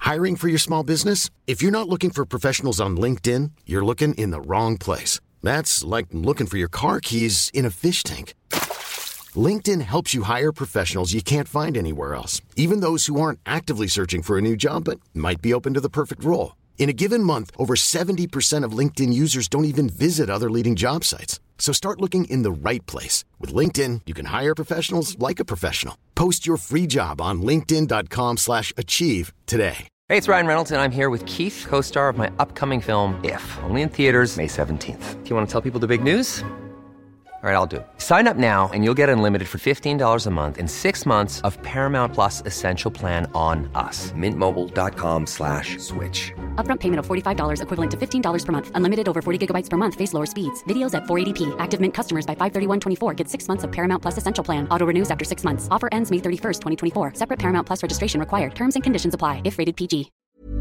Hiring for your small business? If you're not looking for professionals on LinkedIn, you're looking in the wrong place. That's like looking for your car keys in a fish tank. LinkedIn helps you hire professionals you can't find anywhere else, even those who aren't actively searching for a new job but might be open to the perfect role. In a given month, over 70% of LinkedIn users don't even visit other leading job sites. So start looking in the right place. With LinkedIn, you can hire professionals like a professional. Post your free job on linkedin.com/achieve today. Hey, it's Ryan Reynolds, and I'm here with Keith, co-star of my upcoming film, If, only in theaters May 17th. Do you want to tell people the big news? All right, I'll do it. Sign up now and you'll get unlimited for $15 a month and 6 months of Paramount Plus Essential Plan on us. MintMobile.com/switch. Upfront payment of $45 equivalent to $15 per month. Unlimited over 40 gigabytes per month. Face lower speeds. Videos at 480p. Active Mint customers by 531.24 get 6 months of Paramount Plus Essential Plan. Auto renews after 6 months. Offer ends May 31st, 2024. Separate Paramount Plus registration required. Terms and conditions apply if rated PG.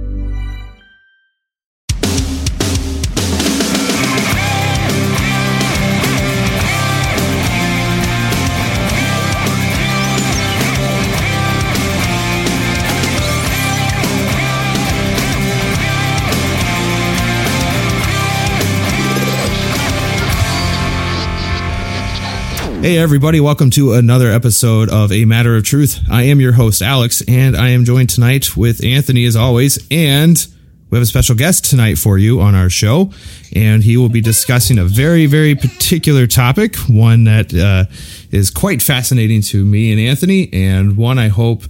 Hey everybody, welcome to another episode of A Matter of Truth. I am your host, Alex, and I am joined tonight with Anthony as always, and we have a special guest tonight for you on our show, and he will be discussing a very, very particular topic, one that is quite fascinating to me and Anthony, and one I hope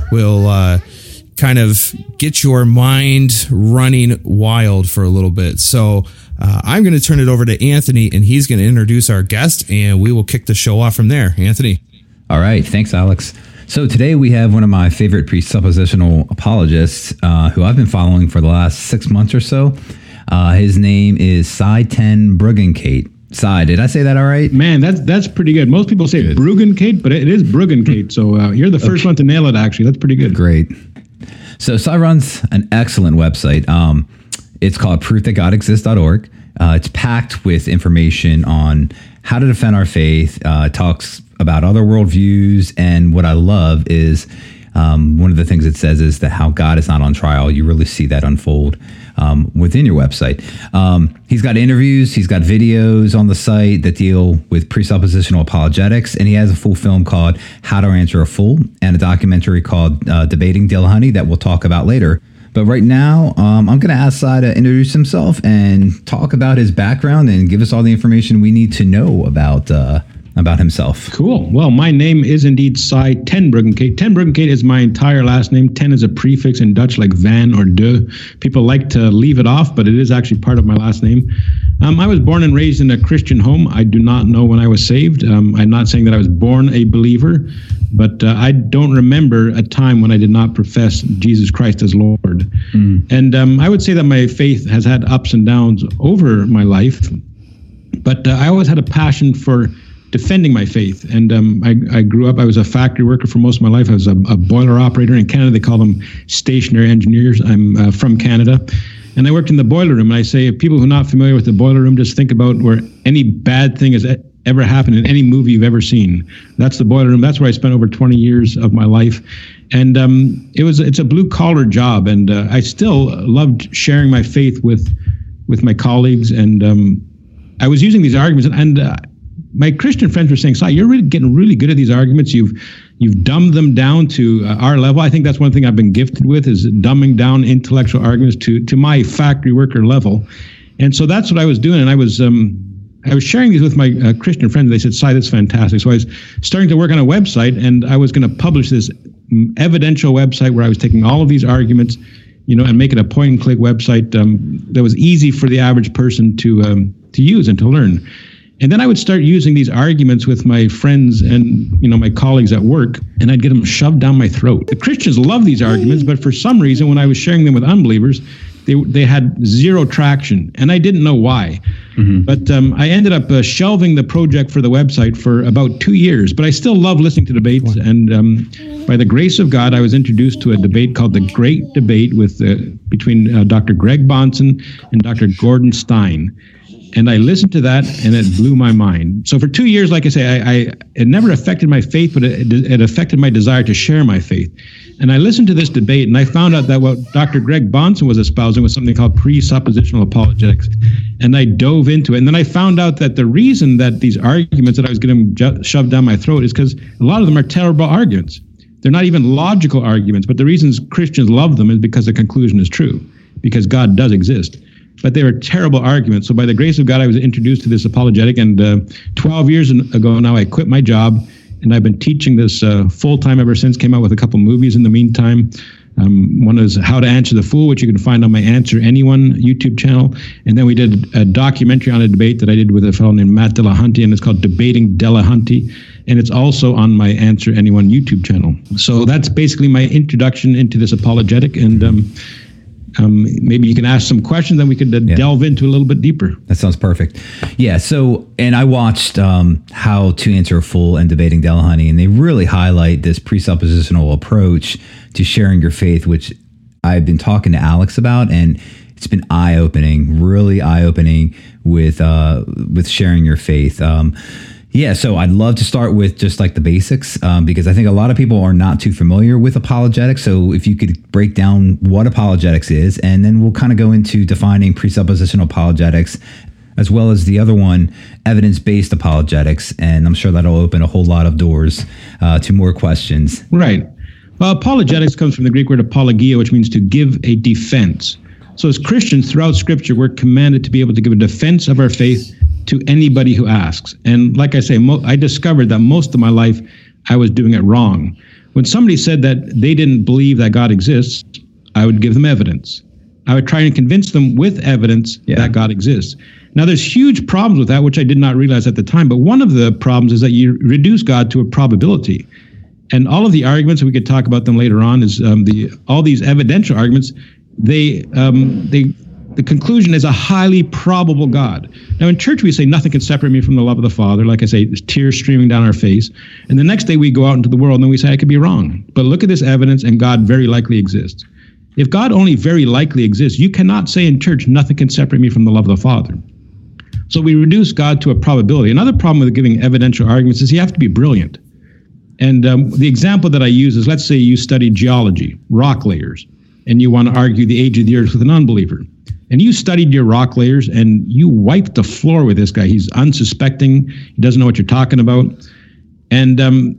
will kind of get your mind running wild for a little bit. So I'm going to turn it over to Anthony, and he's going to introduce our guest, and we will kick the show off from there. Anthony. All right. Thanks, Alex. So today we have one of my favorite presuppositional apologists who I've been following for the last 6 months or so. His name is Cy Ten Bruggencate. Cy, did I say that all right? Man, that's pretty good. Most people say Bruggencate, but it is Bruggencate. So you're the first one to nail it, actually. That's pretty good. Great. So Cy runs an excellent website. It's called proofthatgodexists.org. It's packed with information on how to defend our faith. Talks about other worldviews. And what I love is one of the things it says is that how God is not on trial. You really see that unfold within your website. He's got interviews. He's got videos on the site that deal with presuppositional apologetics. And he has a full film called How to Answer a Fool and a documentary called Debating Dillahunty that we'll talk about later. But right now, I'm going to ask Cy to introduce himself and talk about his background and give us all the information we need to know about himself. Cool. Well, my name is indeed Cy Ten Bruggencate. Ten Bruggencate is my entire last name. Ten is a prefix in Dutch like van or de. People like to leave it off, but it is actually part of my last name. I was born and raised in a Christian home. I do not know when I was saved. I'm not saying that I was born a believer, but I don't remember a time when I did not profess Jesus Christ as Lord. And I would say that my faith has had ups and downs over my life, but I always had a passion for defending my faith. And I grew up, I was a factory worker for most of my life. I was a boiler operator. In Canada, they call them stationary engineers. I'm from Canada. And I worked in the boiler room. And I say, if people who are not familiar with the boiler room, just think about where any bad thing has ever happened in any movie you've ever seen. That's the boiler room. That's where I spent over 20 years of my life. And it's a blue collar job. And I still loved sharing my faith with my colleagues. And I was using these arguments, and my Christian friends were saying, "Cy, you're really getting really good at these arguments. You've dumbed them down to our level." I think that's one thing I've been gifted with, is dumbing down intellectual arguments to my factory worker level. And so that's what I was doing. And I was sharing these with my Christian friends. They said, "Cy, that's fantastic." So I was starting to work on a website, and I was going to publish this evidential website where I was taking all of these arguments, and make it a point-and-click website that was easy for the average person to use and to learn. And then I would start using these arguments with my friends and, my colleagues at work, and I'd get them shoved down my throat. The Christians love these arguments, but for some reason, when I was sharing them with unbelievers, they had zero traction, and I didn't know why. But I ended up shelving the project for the website for about 2 years, but I still love listening to debates. And by the grace of God, I was introduced to a debate called the Great Debate between Dr. Greg Bahnsen and Dr. Gordon Stein. And I listened to that, and it blew my mind. So for 2 years, like I say, it never affected my faith, but it affected my desire to share my faith. And I listened to this debate, and I found out that what Dr. Greg Bahnsen was espousing was something called presuppositional apologetics. And I dove into it. And then I found out that the reason that these arguments that I was getting shoved down my throat is because a lot of them are terrible arguments. They're not even logical arguments, but the reasons Christians love them is because the conclusion is true, because God does exist. But they were terrible arguments. So by the grace of God, I was introduced to this apologetic. And 12 years ago now, I quit my job. And I've been teaching this full-time ever since. Came out with a couple movies in the meantime. One is How to Answer the Fool, which you can find on my Answer Anyone YouTube channel. And then we did a documentary on a debate that I did with a fellow named Matt Delahunty, and it's called Debating Delahunty. And it's also on my Answer Anyone YouTube channel. So that's basically my introduction into this apologetic. And maybe you can ask some questions, then we could delve into a little bit deeper. That sounds perfect. Yeah. So, and I watched How to Answer a Fool and Debating Delahunty, and they really highlight this presuppositional approach to sharing your faith, which I've been talking to Alex about, and it's been eye-opening, really eye-opening with sharing your faith. Yeah, so I'd love to start with just like the basics, because I think a lot of people are not too familiar with apologetics. So if you could break down what apologetics is, and then we'll kind of go into defining presuppositional apologetics, as well as the other one, evidence-based apologetics. And I'm sure that'll open a whole lot of doors to more questions. Right. Well, apologetics comes from the Greek word apologia, which means to give a defense. So as Christians throughout Scripture, we're commanded to be able to give a defense of our faith to anybody who asks. And like I say, I discovered that most of my life I was doing it wrong. When somebody said that they didn't believe that God exists, I would give them evidence. I would try and convince them with evidence that God exists. Now, there's huge problems with that, which I did not realize at the time. But one of the problems is that you reduce God to a probability. And all of the arguments, we could talk about them later on, is all these evidential arguments, the conclusion is a highly probable God. Now, in church, we say nothing can separate me from the love of the Father. Like I say, there's tears streaming down our face. And the next day we go out into the world and we say, I could be wrong. But look at this evidence, and God very likely exists. If God only very likely exists, you cannot say in church, nothing can separate me from the love of the Father. So we reduce God to a probability. Another problem with giving evidential arguments is you have to be brilliant. And the example that I use is, let's say you study geology, rock layers, and you want to argue the age of the earth with an unbeliever. And you studied your rock layers and you wiped the floor with this guy. He's unsuspecting. He doesn't know what you're talking about. And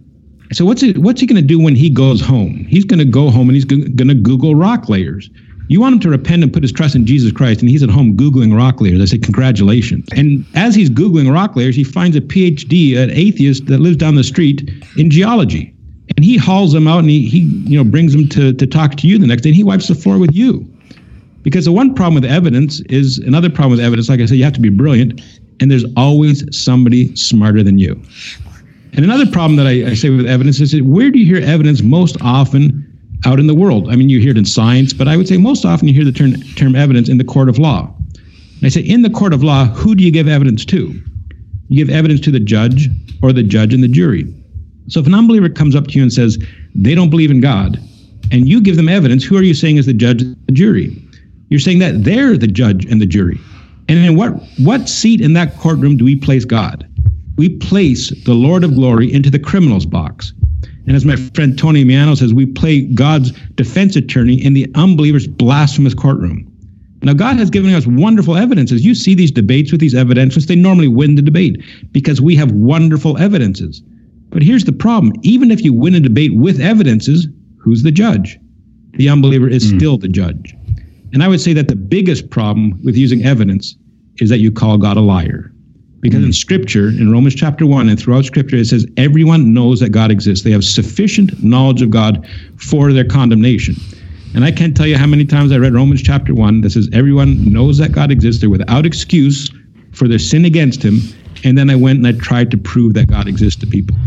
so what's he going to do when he goes home? He's going to go home and he's going to Google rock layers. You want him to repent and put his trust in Jesus Christ, and he's at home Googling rock layers. I say, congratulations. And as he's Googling rock layers, he finds a PhD, an atheist that lives down the street in geology. And he hauls them out and he brings them to talk to you the next day, and he wipes the floor with you. Because the one problem with evidence is, another problem with evidence, like I said, you have to be brilliant, and there's always somebody smarter than you. And another problem that I say with evidence is, where do you hear evidence most often out in the world? I mean, you hear it in science, but I would say most often you hear the term evidence in the court of law. And I say, in the court of law, who do you give evidence to? You give evidence to the judge or the judge and the jury. So if an unbeliever comes up to you and says they don't believe in God, and you give them evidence, who are you saying is the judge and the jury? You're saying that they're the judge and the jury. And in what seat in that courtroom do we place God? We place the Lord of glory into the criminal's box. And as my friend Tony Miano says, we play God's defense attorney in the unbeliever's blasphemous courtroom. Now, God has given us wonderful evidences. You see these debates with these evidences, they normally win the debate because we have wonderful evidences. But here's the problem. Even if you win a debate with evidences, who's the judge? The unbeliever is still the judge. And I would say that the biggest problem with using evidence is that you call God a liar. Because in Scripture, in Romans chapter 1 and throughout Scripture, it says everyone knows that God exists. They have sufficient knowledge of God for their condemnation. And I can't tell you how many times I read Romans chapter 1 that says everyone knows that God exists. They're without excuse for their sin against him. And then I went and I tried to prove that God exists to people.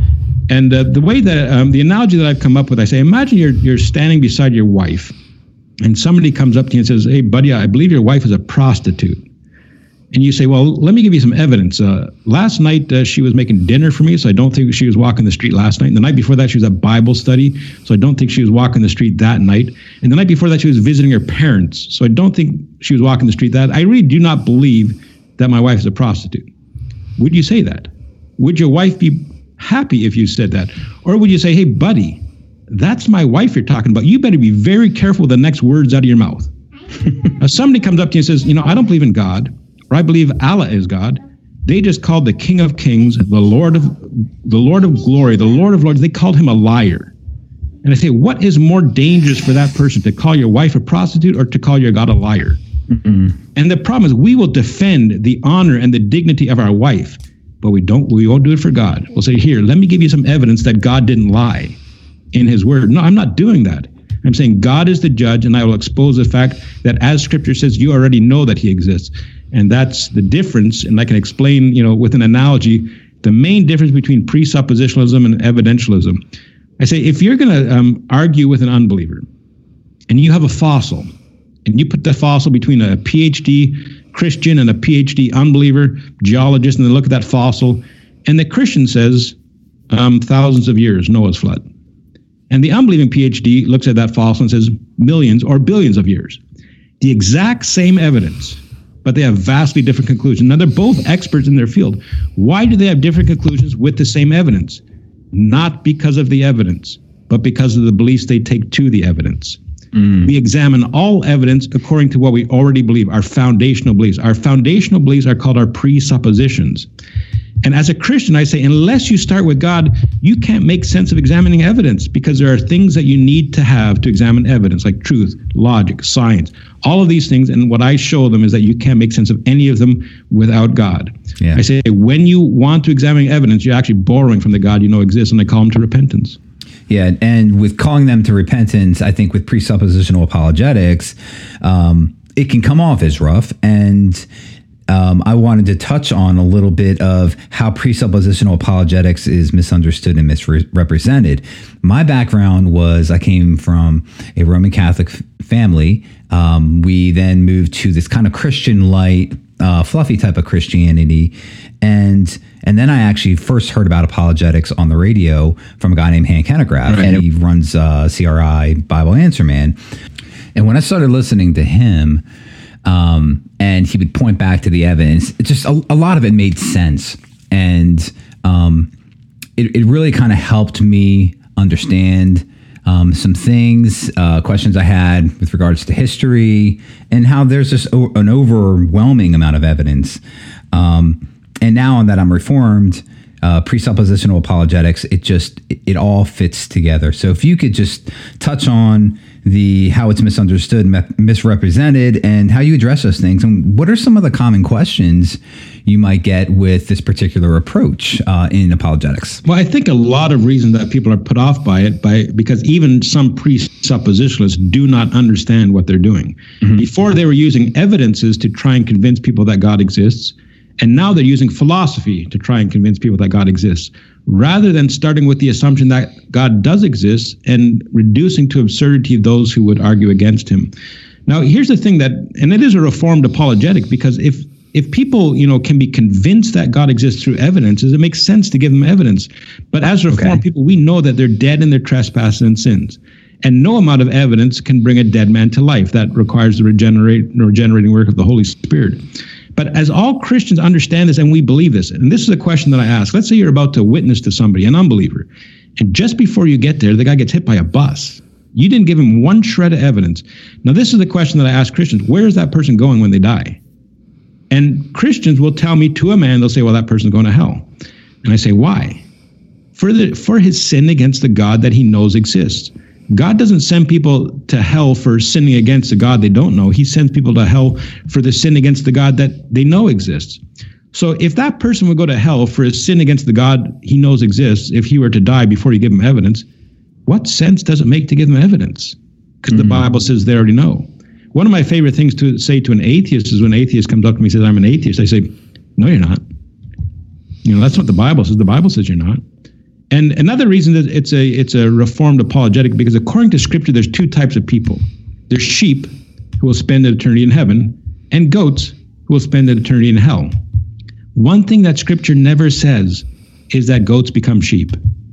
And the way that, the analogy that I've come up with, I say, imagine you're standing beside your wife and somebody comes up to you and says, hey, buddy, I believe your wife is a prostitute. And you say, well, let me give you some evidence. Last night, she was making dinner for me, so I don't think she was walking the street last night. And the night before that, she was at Bible study, so I don't think she was walking the street that night. And the night before that, she was visiting her parents, so I don't think she was walking the street that. I really do not believe that my wife is a prostitute? Would you say that? Would your wife be happy if you said that? Or would you say, hey, buddy, that's my wife you're talking about. You better be very careful with the next words out of your mouth. Now, somebody comes up to you and says, I don't believe in God, or I believe Allah is God. They just called the King of Kings, the Lord of Glory, the Lord of Lords. They called him a liar. And I say, what is more dangerous for that person, to call your wife a prostitute or to call your God a liar? Mm-hmm. And the problem is, we will defend the honor and the dignity of our wife, but we won't do it for God. We'll say, here, let me give you some evidence that God didn't lie in his word. No, I'm not doing that. I'm saying God is the judge, and I will expose the fact that, as Scripture says, you already know that he exists. And that's the difference. And I can explain, with an analogy, the main difference between presuppositionalism and evidentialism. I say, if you're going to argue with an unbeliever, and you have a fossil, and you put the fossil between a PhD Christian and a PhD unbeliever geologist, and they look at that fossil, and the Christian says, thousands of years, Noah's flood. And the unbelieving PhD looks at that fossil and says millions or billions of years. The exact same evidence, but they have vastly different conclusions. Now, they're both experts in their field. Why do they have different conclusions with the same evidence? Not because of the evidence, but because of the beliefs they take to the evidence. We examine all evidence according to what we already believe, our foundational beliefs. Our foundational beliefs are called our presuppositions. And as a Christian, I say, unless you start with God, you can't make sense of examining evidence, because there are things that you need to have to examine evidence, like truth, logic, science, all of these things. And what I show them is that you can't make sense of any of them without God. Yeah. I say, when you want to examine evidence, you're actually borrowing from the God you know exists, and I call them to repentance. Yeah, and with calling them to repentance, I think with presuppositional apologetics, it can come off as rough. And I wanted to touch on a little bit of how presuppositional apologetics is misunderstood and misrepresented. My background was, I came from a Roman Catholic family. We then moved to this kind of Christian light, fluffy type of Christianity. And then I actually first heard about apologetics on the radio from a guy named Hank Hanegraaff, and he runs CRI Bible Answer Man. And when I started listening to him, and he would point back to the evidence, just a lot of it made sense. And it really kind of helped me understand some things, questions I had with regards to history, and how there's just an overwhelming amount of evidence. And now that I'm reformed, presuppositional apologetics, it all fits together. So if you could just touch on how it's misunderstood, misrepresented, and how you address those things, and what are some of the common questions you might get with this particular approach in apologetics? Well, I think a lot of reasons that people are put off by it, because even some presuppositionalists do not understand what they're doing. Mm-hmm. Before, they were using evidences to try and convince people that God exists. And now they're using philosophy to try and convince people that God exists, rather than starting with the assumption that God does exist and reducing to absurdity those who would argue against him. Now, here's the thing and it is a reformed apologetic, because if people, can be convinced that God exists through evidences, it makes sense to give them evidence. But as reformed people, we know that they're dead in their trespasses and sins. And no amount of evidence can bring a dead man to life. That requires the regenerating work of the Holy Spirit. But as all Christians understand this, and we believe this, and this is a question that I ask. Let's say you're about to witness to somebody, an unbeliever, and just before you get there, the guy gets hit by a bus. You didn't give him one shred of evidence. Now, this is the question that I ask Christians. Where is that person going when they die? And Christians will tell me to a man, they'll say, well, that person's going to hell. And I say, why? For his sin against the God that he knows exists. God doesn't send people to hell for sinning against the God they don't know. He sends people to hell for the sin against the God that they know exists. So if that person would go to hell for his sin against the God he knows exists, if he were to die before you give him evidence, what sense does it make to give him evidence? Because the Bible says they already know. One of my favorite things to say to an atheist is when an atheist comes up to me and says, I'm an atheist, I say, no, you're not. That's what the Bible says. The Bible says you're not. And another reason that it's a reformed apologetic, because according to Scripture, there's two types of people. There's sheep who will spend an eternity in heaven, and goats who will spend an eternity in hell. One thing that Scripture never says is that goats become sheep.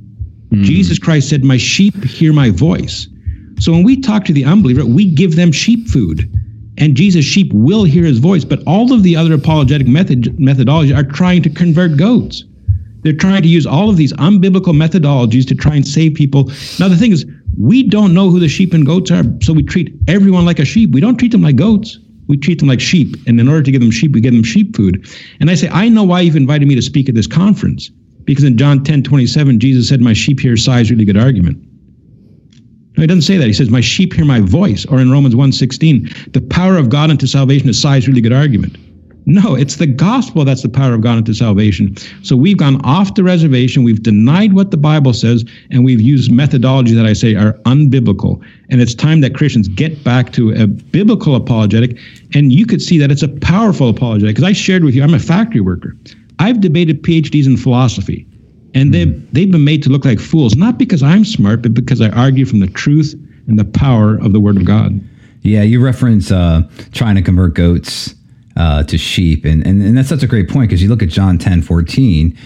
Jesus Christ said, my sheep hear my voice. So when we talk to the unbeliever, we give them sheep food. And Jesus' sheep will hear his voice, but all of the other apologetic methodologies are trying to convert goats. They're trying to use all of these unbiblical methodologies to try and save people. Now, the thing is, we don't know who the sheep and goats are, so we treat everyone like a sheep. We don't treat them like goats. We treat them like sheep. And in order to give them sheep, we give them sheep food. And I say, I know why you've invited me to speak at this conference. Because in John 10:27, Jesus said, my sheep hear sighs, really good argument. No, he doesn't say that. He says, my sheep hear my voice. Or in Romans 1:16, the power of God unto salvation is sighs, really good argument. No, it's the gospel that's the power of God unto salvation. So we've gone off the reservation, we've denied what the Bible says, and we've used methodology that I say are unbiblical. And it's time that Christians get back to a biblical apologetic, and you could see that it's a powerful apologetic. Because I shared with you, I'm a factory worker. I've debated PhDs in philosophy, and they've been made to look like fools, not because I'm smart, but because I argue from the truth and the power of the Word of God. Yeah, you reference trying to convert goats to sheep. And that's such a great point, because you look at John 10:14,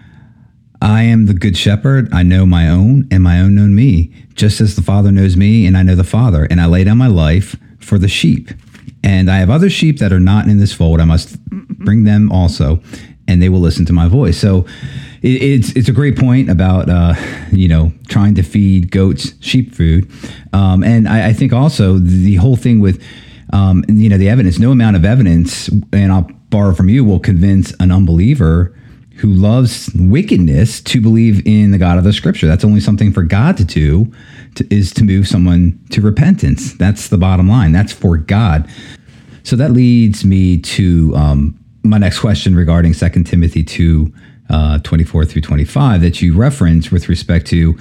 I am the good shepherd. I know my own, and my own know me, just as the Father knows me, and I know the Father. And I lay down my life for the sheep. And I have other sheep that are not in this fold. I must bring them also, and they will listen to my voice. So it's a great point about, trying to feed goats sheep food. And I think also the whole thing with, the evidence, no amount of evidence, and I'll borrow from you, will convince an unbeliever who loves wickedness to believe in the God of the Scripture. That's only something for God to do, is to move someone to repentance. That's the bottom line. That's for God. So that leads me to my next question regarding 2 Timothy 2, 24 through 25 that you reference with respect to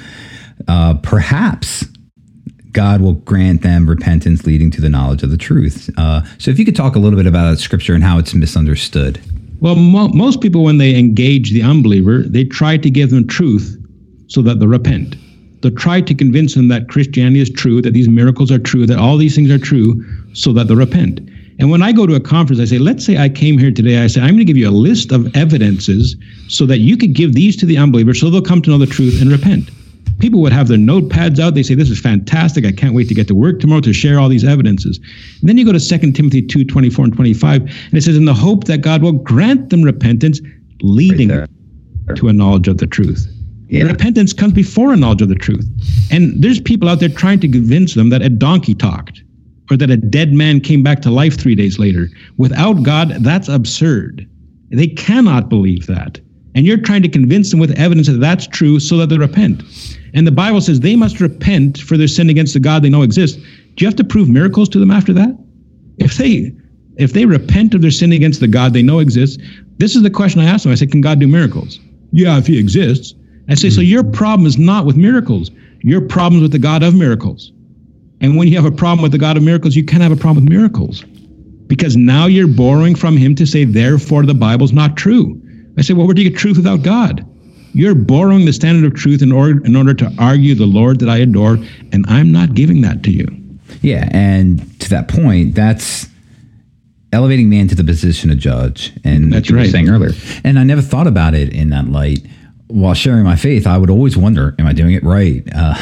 perhaps God will grant them repentance leading to the knowledge of the truth. So if you could talk a little bit about that scripture and how it's misunderstood. Well, most people, when they engage the unbeliever, they try to give them truth so that they'll repent. They try to convince them that Christianity is true, that these miracles are true, that all these things are true, so that they'll repent. And when I go to a conference, I say, let's say I came here today, I say, I'm going to give you a list of evidences so that you could give these to the unbeliever so they'll come to know the truth and repent. People would have their notepads out. They say, this is fantastic. I can't wait to get to work tomorrow to share all these evidences. And then you go to 2 Timothy 2, 24 and 25, and it says, in the hope that God will grant them repentance, leading to a knowledge of the truth. Yeah. Repentance comes before a knowledge of the truth. And there's people out there trying to convince them that a donkey talked, or that a dead man came back to life 3 days later. Without God, that's absurd. They cannot believe that. And you're trying to convince them with evidence that that's true so that they repent. And the Bible says they must repent for their sin against the God they know exists. Do you have to prove miracles to them after that? If they repent of their sin against the God they know exists, this is the question I ask them. I say, can God do miracles? Yeah, if he exists. I say, so your problem is not with miracles. Your problem is with the God of miracles. And when you have a problem with the God of miracles, you can't have a problem with miracles. Because now you're borrowing from him to say, therefore, the Bible's not true. I say, well, where do you get truth without God? You're borrowing the standard of truth in order to argue the Lord that I adore, and I'm not giving that to you. Yeah, and to that point, that's elevating man to the position of judge. And that's what you were saying earlier. And I never thought about it in that light. While sharing my faith, I would always wonder, am I doing it right?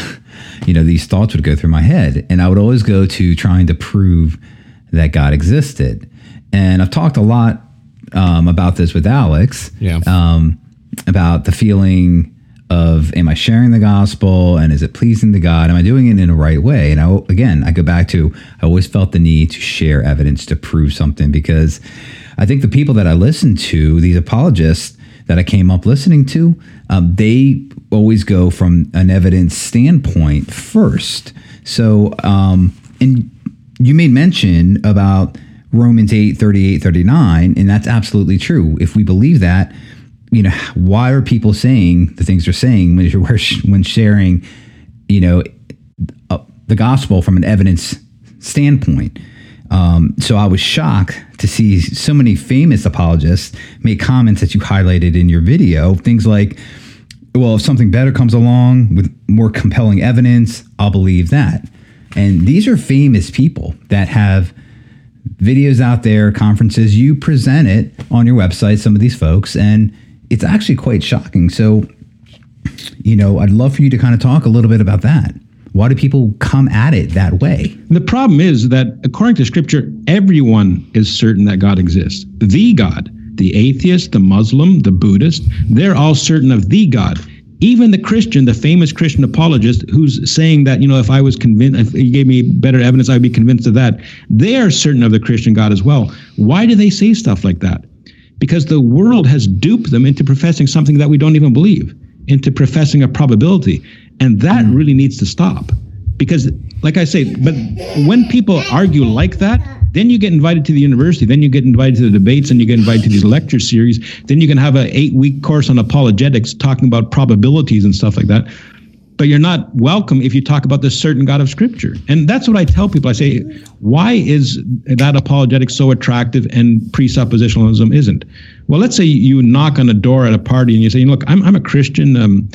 These thoughts would go through my head, and I would always go to trying to prove that God existed. And I've talked a lot about this with Alex, about the feeling of, am I sharing the gospel, and is it pleasing to God? Am I doing it in the right way? And I go back to, I always felt the need to share evidence to prove something, because I think the people that I listen to, these apologists that I came up listening to, they always go from an evidence standpoint first. So, and you made mention about Romans 8, 38, 39, and that's absolutely true. If we believe that, why are people saying the things they're saying when sharing, the gospel from an evidence standpoint? So I was shocked to see so many famous apologists make comments that you highlighted in your video. Things like, well, if something better comes along with more compelling evidence, I'll believe that. And these are famous people that have videos out there, conferences. You present it on your website, some of these folks, and it's actually quite shocking. So, I'd love for you to kind of talk a little bit about that. Why do people come at it that way? The problem is that according to Scripture, everyone is certain that God exists. The God, the atheist, the Muslim, the Buddhist, they're all certain of the God. Even the Christian, the famous Christian apologist who's saying that, if I was convinced, if he gave me better evidence, I'd be convinced of that. They are certain of the Christian God as well. Why do they say stuff like that? Because the world has duped them into professing something that we don't even believe, into professing a probability. And that really needs to stop. Because, like I say, but when people argue like that, then you get invited to the university, then you get invited to the debates, and you get invited to these lecture series. Then you can have an 8-week course on apologetics talking about probabilities and stuff like that. But you're not welcome if you talk about the certain God of Scripture. And that's what I tell people. I say, why is that apologetics so attractive and presuppositionalism isn't? Well, let's say you knock on a door at a party and you say, look, I'm a Christian.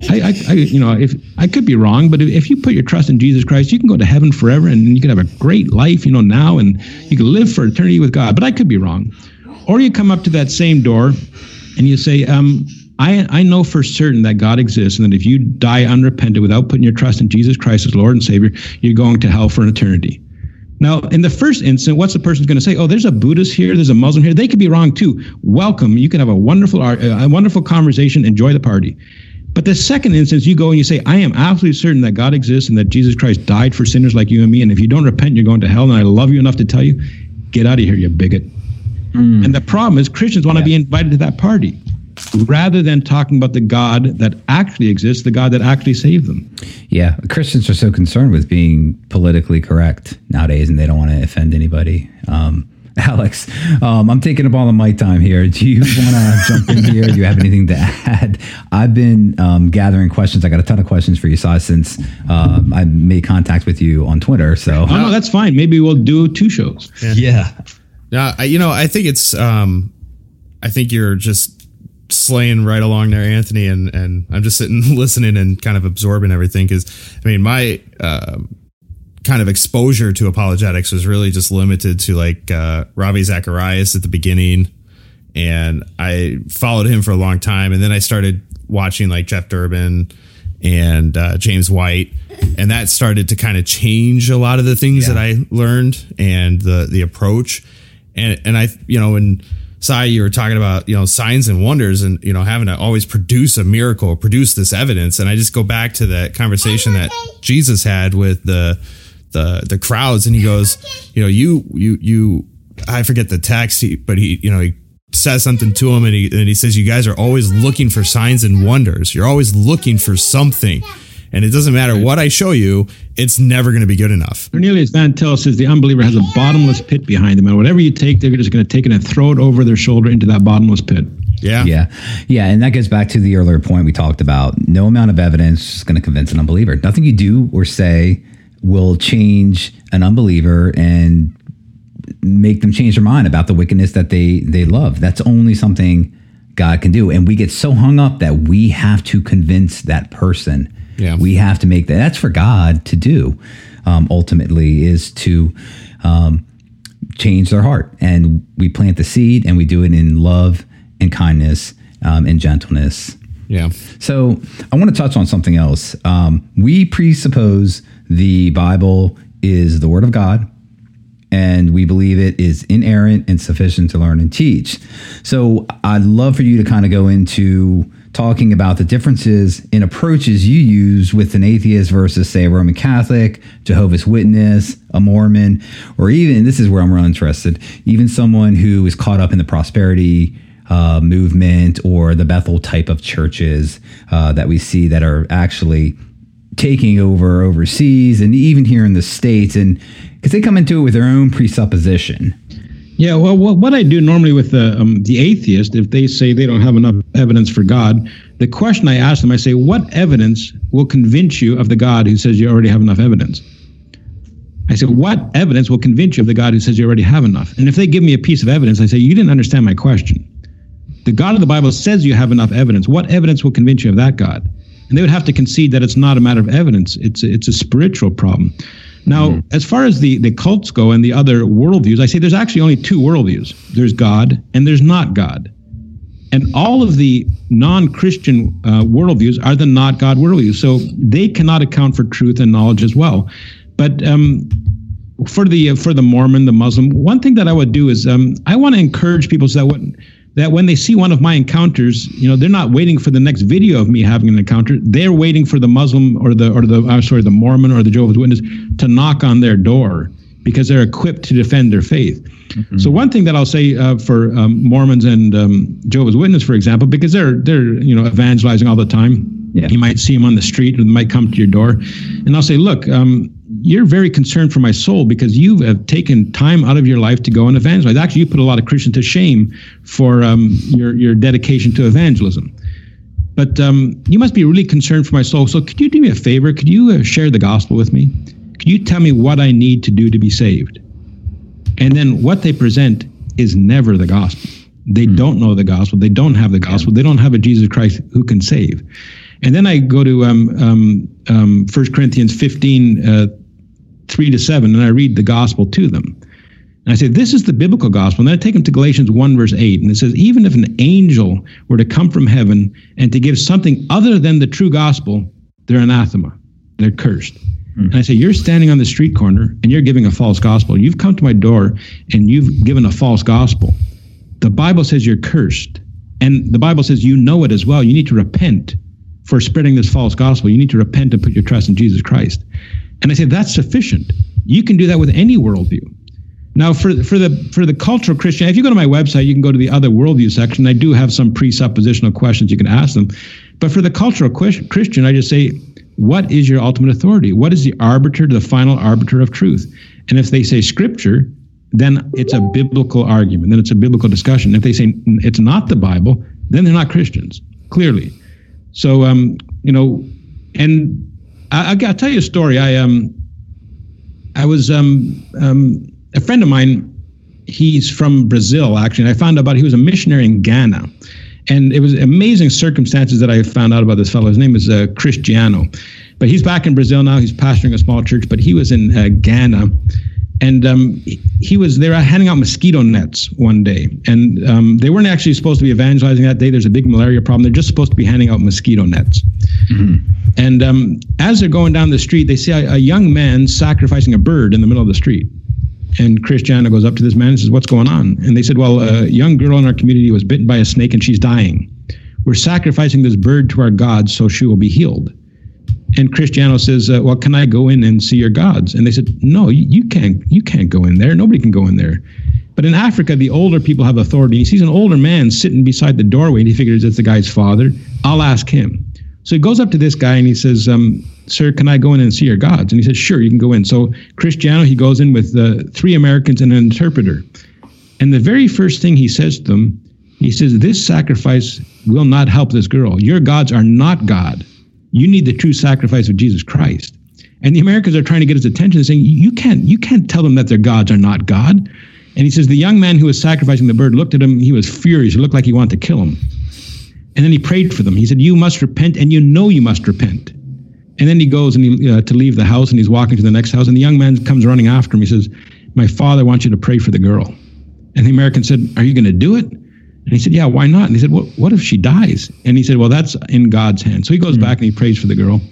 If I could be wrong, but if you put your trust in Jesus Christ, you can go to heaven forever and you can have a great life, now, and you can live for eternity with God. But I could be wrong. Or you come up to that same door and you say, I know for certain that God exists, and that if you die unrepentant without putting your trust in Jesus Christ as Lord and Savior, you're going to hell for an eternity. Now, in the first instant, what's the person going to say? Oh, there's a Buddhist here, there's a Muslim here. They could be wrong too. Welcome. You can have a wonderful conversation, enjoy the party. But the second instance, you go and you say, I am absolutely certain that God exists and that Jesus Christ died for sinners like you and me, and if you don't repent, you're going to hell, and I love you enough to tell you, get out of here, you bigot. And the problem is Christians want to be invited to that party, rather than talking about the God that actually exists, the God that actually saved them. Yeah, Christians are so concerned with being politically correct nowadays, and they don't want to offend anybody. Alex, I'm taking up all the mic time here. Do you want to jump in here? Do you have anything to add? I've been gathering questions. I got a ton of questions for you, Si, since I made contact with you on Twitter. So, no, that's fine. Maybe we'll do 2 shows. Yeah. I think it's. I think you're just slaying right along there, Anthony, and I'm just sitting listening and kind of absorbing everything, because my kind of exposure to apologetics was really just limited to Ravi Zacharias at the beginning, and I followed him for a long time, and then I started watching Jeff Durbin and James White, and that started to kind of change a lot of the things that I learned and the approach, and I when Si, you were talking about, signs and wonders and, having to always produce a miracle, produce this evidence. And I just go back to that conversation that Jesus had with the crowds. And he goes, I forget the text, but he says something to him and he says, you guys are always looking for signs and wonders. You're always looking for something. And it doesn't matter what I show you, it's never going to be good enough. Cornelius Van Til says the unbeliever has a bottomless pit behind them. And whatever you take, they're just going to take it and throw it over their shoulder into that bottomless pit. Yeah. And that goes back to the earlier point we talked about. No amount of evidence is going to convince an unbeliever. Nothing you do or say will change an unbeliever and make them change their mind about the wickedness that they love. That's only something God can do. And we get so hung up that we have to convince that person. Yeah. We have to make that. That's for God to do, ultimately, is to change their heart. And we plant the seed and we do it in love and kindness and gentleness. Yeah. So I want to touch on something else. We presuppose the Bible is the Word of God, and we believe it is inerrant and sufficient to learn and teach. So I'd love for you to kind of go into talking about the differences in approaches you use with an atheist versus, say, a Roman Catholic, Jehovah's Witness, a Mormon, or even, this is where I'm real interested, even someone who is caught up in the prosperity movement or the Bethel type of churches that we see that are actually taking over overseas and even here in the States, and because they come into it with their own presupposition. Yeah, well, what I do normally with the atheist, if they say they don't have enough evidence for God, the question I ask them, I say, what evidence will convince you of the God who says you already have enough evidence? I said, what evidence will convince you of the God who says you already have enough? And if they give me a piece of evidence, I say, you didn't understand my question. The God of the Bible says you have enough evidence. What evidence will convince you of that God? And they would have to concede that it's not a matter of evidence. It's a spiritual problem. Now, as far as the cults go and the other worldviews, I say there's actually only 2 worldviews. There's God and there's not God. And all of the non-Christian worldviews are the not God worldviews. So they cannot account for truth and knowledge as well. But for the Mormon, the Muslim, one thing that I would do is I want to encourage people so that when they see one of my encounters, they're not waiting for the next video of me having an encounter. They're waiting for the Muslim or the Mormon or the Jehovah's Witness to knock on their door, because they're equipped to defend their faith. Mm-hmm. So one thing that I'll say for Mormons and Jehovah's Witness, for example, because they're evangelizing all the time. Yeah. You might see them on the street, or they might come to your door, and I'll say, look, you're very concerned for my soul because you have taken time out of your life to go and evangelize. Actually, you put a lot of Christians to shame for your dedication to evangelism. But you must be really concerned for my soul. So could you do me a favor? Could you share the gospel with me? Could you tell me what I need to do to be saved? And then what they present is never the gospel. They don't know the gospel. They don't have the gospel. They don't have a Jesus Christ who can save. And then I go to 1 Corinthians 15, 3-7, and I read the gospel to them. And I say, this is the biblical gospel. And then I take them to Galatians 1, verse 8. And it says, even if an angel were to come from heaven and to give something other than the true gospel, they're anathema. They're cursed. And I say, you're standing on the street corner and you're giving a false gospel. You've come to my door and you've given a false gospel. The Bible says you're cursed. And the Bible says you know it as well. You need to repent for spreading this false gospel. You need to repent and put your trust in Jesus Christ. And I say, that's sufficient. You can do that with any worldview. Now, for the cultural Christian, if you go to my website, you can go to the other worldview section. I do have some presuppositional questions you can ask them. But for the cultural Christian, I just say, what is your ultimate authority? What is the arbiter, the final arbiter of truth? And if they say Scripture, then it's a biblical argument. Then it's a biblical discussion. If they say it's not the Bible, then they're not Christians, clearly. So, and I'll tell you a story. I was a friend of mine. He's from Brazil, actually, and I found out about he was a missionary in Ghana. And it was amazing circumstances that I found out about this fellow. His name is Cristiano, but he's back in Brazil now. He's pastoring a small church, but he was in Ghana, and they were handing out mosquito nets one day, and they weren't actually supposed to be evangelizing that day. There's a big malaria problem. They're just supposed to be handing out mosquito nets. Mm-hmm. And as they're going down the street, they see a young man sacrificing a bird in the middle of the street. And Cristiano goes up to this man and says, what's going on? And they said, well, a young girl in our community was bitten by a snake and she's dying. We're sacrificing this bird to our gods so she will be healed. And Cristiano says, well, can I go in and see your gods? And they said, no, you can't go in there. Nobody can go in there. But in Africa, the older people have authority. He sees an older man sitting beside the doorway and he figures it's the guy's father. I'll ask him. So he goes up to this guy and he says, sir, can I go in and see your gods? And he says, sure, you can go in. So Cristiano, he goes in with 3 Americans and an interpreter. And the very first thing he says to them, he says, this sacrifice will not help this girl. Your gods are not God. You need the true sacrifice of Jesus Christ. And the Americans are trying to get his attention, saying, you can't tell them that their gods are not God. And he says, the young man who was sacrificing the bird looked at him. He was furious. It looked like he wanted to kill him. And then he prayed for them. He said, you must repent, and you know you must repent. And then he goes and to leave the house, and he's walking to the next house, and the young man comes running after him. He says, my father wants you to pray for the girl. And the American said, are you going to do it? And he said, yeah, why not? And he said, well, what if she dies? And he said, well, that's in God's hands. So he goes back and he prays for the girl.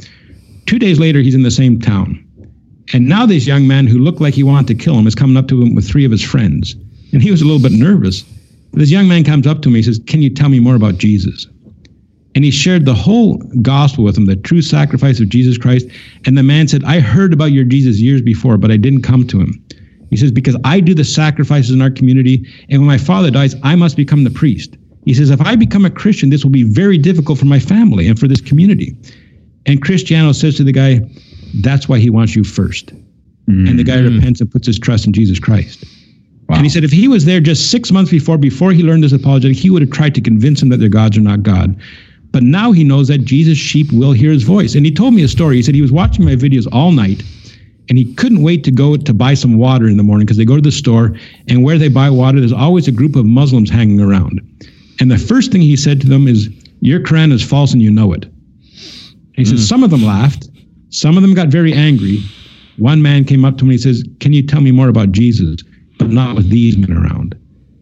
2 days later, he's in the same town. And now this young man who looked like he wanted to kill him is coming up to him with 3 of his friends. And he was a little bit nervous. This young man comes up to me. He says, can you tell me more about Jesus? And he shared the whole gospel with him, the true sacrifice of Jesus Christ. And the man said, I heard about your Jesus years before, but I didn't come to him. He says, because I do the sacrifices in our community, and when my father dies, I must become the priest. He says, if I become a Christian, this will be very difficult for my family and for this community. And Cristiano says to the guy, that's why he wants you first. Mm-hmm. And the guy repents and puts his trust in Jesus Christ. Wow. And he said, if he was there just 6 months before he learned this apologetic, he would have tried to convince him that their gods are not God. But now he knows that Jesus' sheep will hear his voice. And he told me a story. He said he was watching my videos all night, and he couldn't wait to go to buy some water in the morning because they go to the store, and where they buy water, there's always a group of Muslims hanging around. And the first thing he said to them is, your Quran is false and you know it. And he said, some of them laughed. Some of them got very angry. One man came up to me and he says, can you tell me more about Jesus, but not with these men around?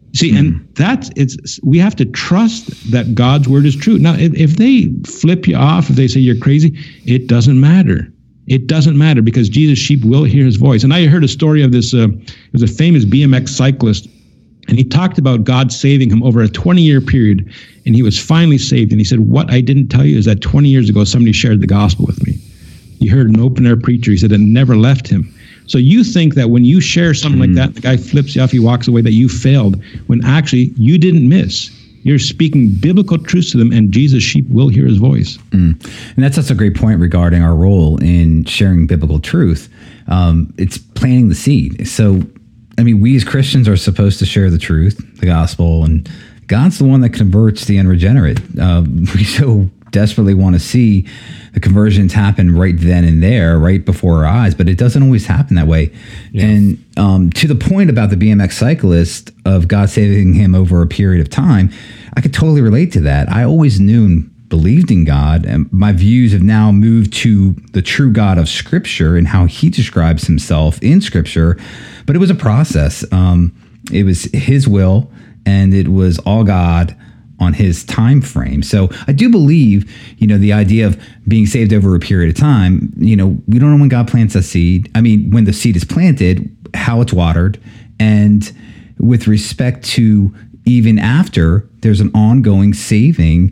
See, and we have to trust that God's word is true. Now, if they flip you off, if they say you're crazy, it doesn't matter. It doesn't matter, because Jesus' sheep will hear his voice. And I heard a story of this, it was a famous BMX cyclist, and he talked about God saving him over a 20-year period, and he was finally saved. And he said, what I didn't tell you is that 20 years ago, somebody shared the gospel with me. He heard an open-air preacher. He said it never left him. So you think that when you share something like that, the guy flips you off, he walks away, that you failed, when actually you didn't miss. You're speaking biblical truths to them, and Jesus' sheep will hear his voice. And that's such a great point regarding our role in sharing biblical truth. It's planting the seed. So, I mean, we as Christians are supposed to share the truth, the gospel, and God's the one that converts the unregenerate. We so desperately want to see the conversions happen right then and there, right before our eyes, but it doesn't always happen that way. Yeah. And to the point about the BMX cyclist of God saving him over a period of time, I could totally relate to that. I always knew and believed in God, and my views have now moved to the true God of Scripture and how he describes himself in Scripture, but it was a process. It was his will, and it was all God on his time frame. So I do believe, the idea of being saved over a period of time, we don't know when God plants a seed. I mean, when the seed is planted, how it's watered, and with respect to even after, there's an ongoing saving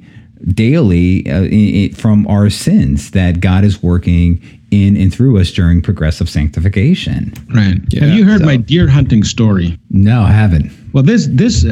daily from our sins that God is working in and through us during progressive sanctification. Right. Yeah. Have you heard my deer hunting story? No, I haven't. Well, this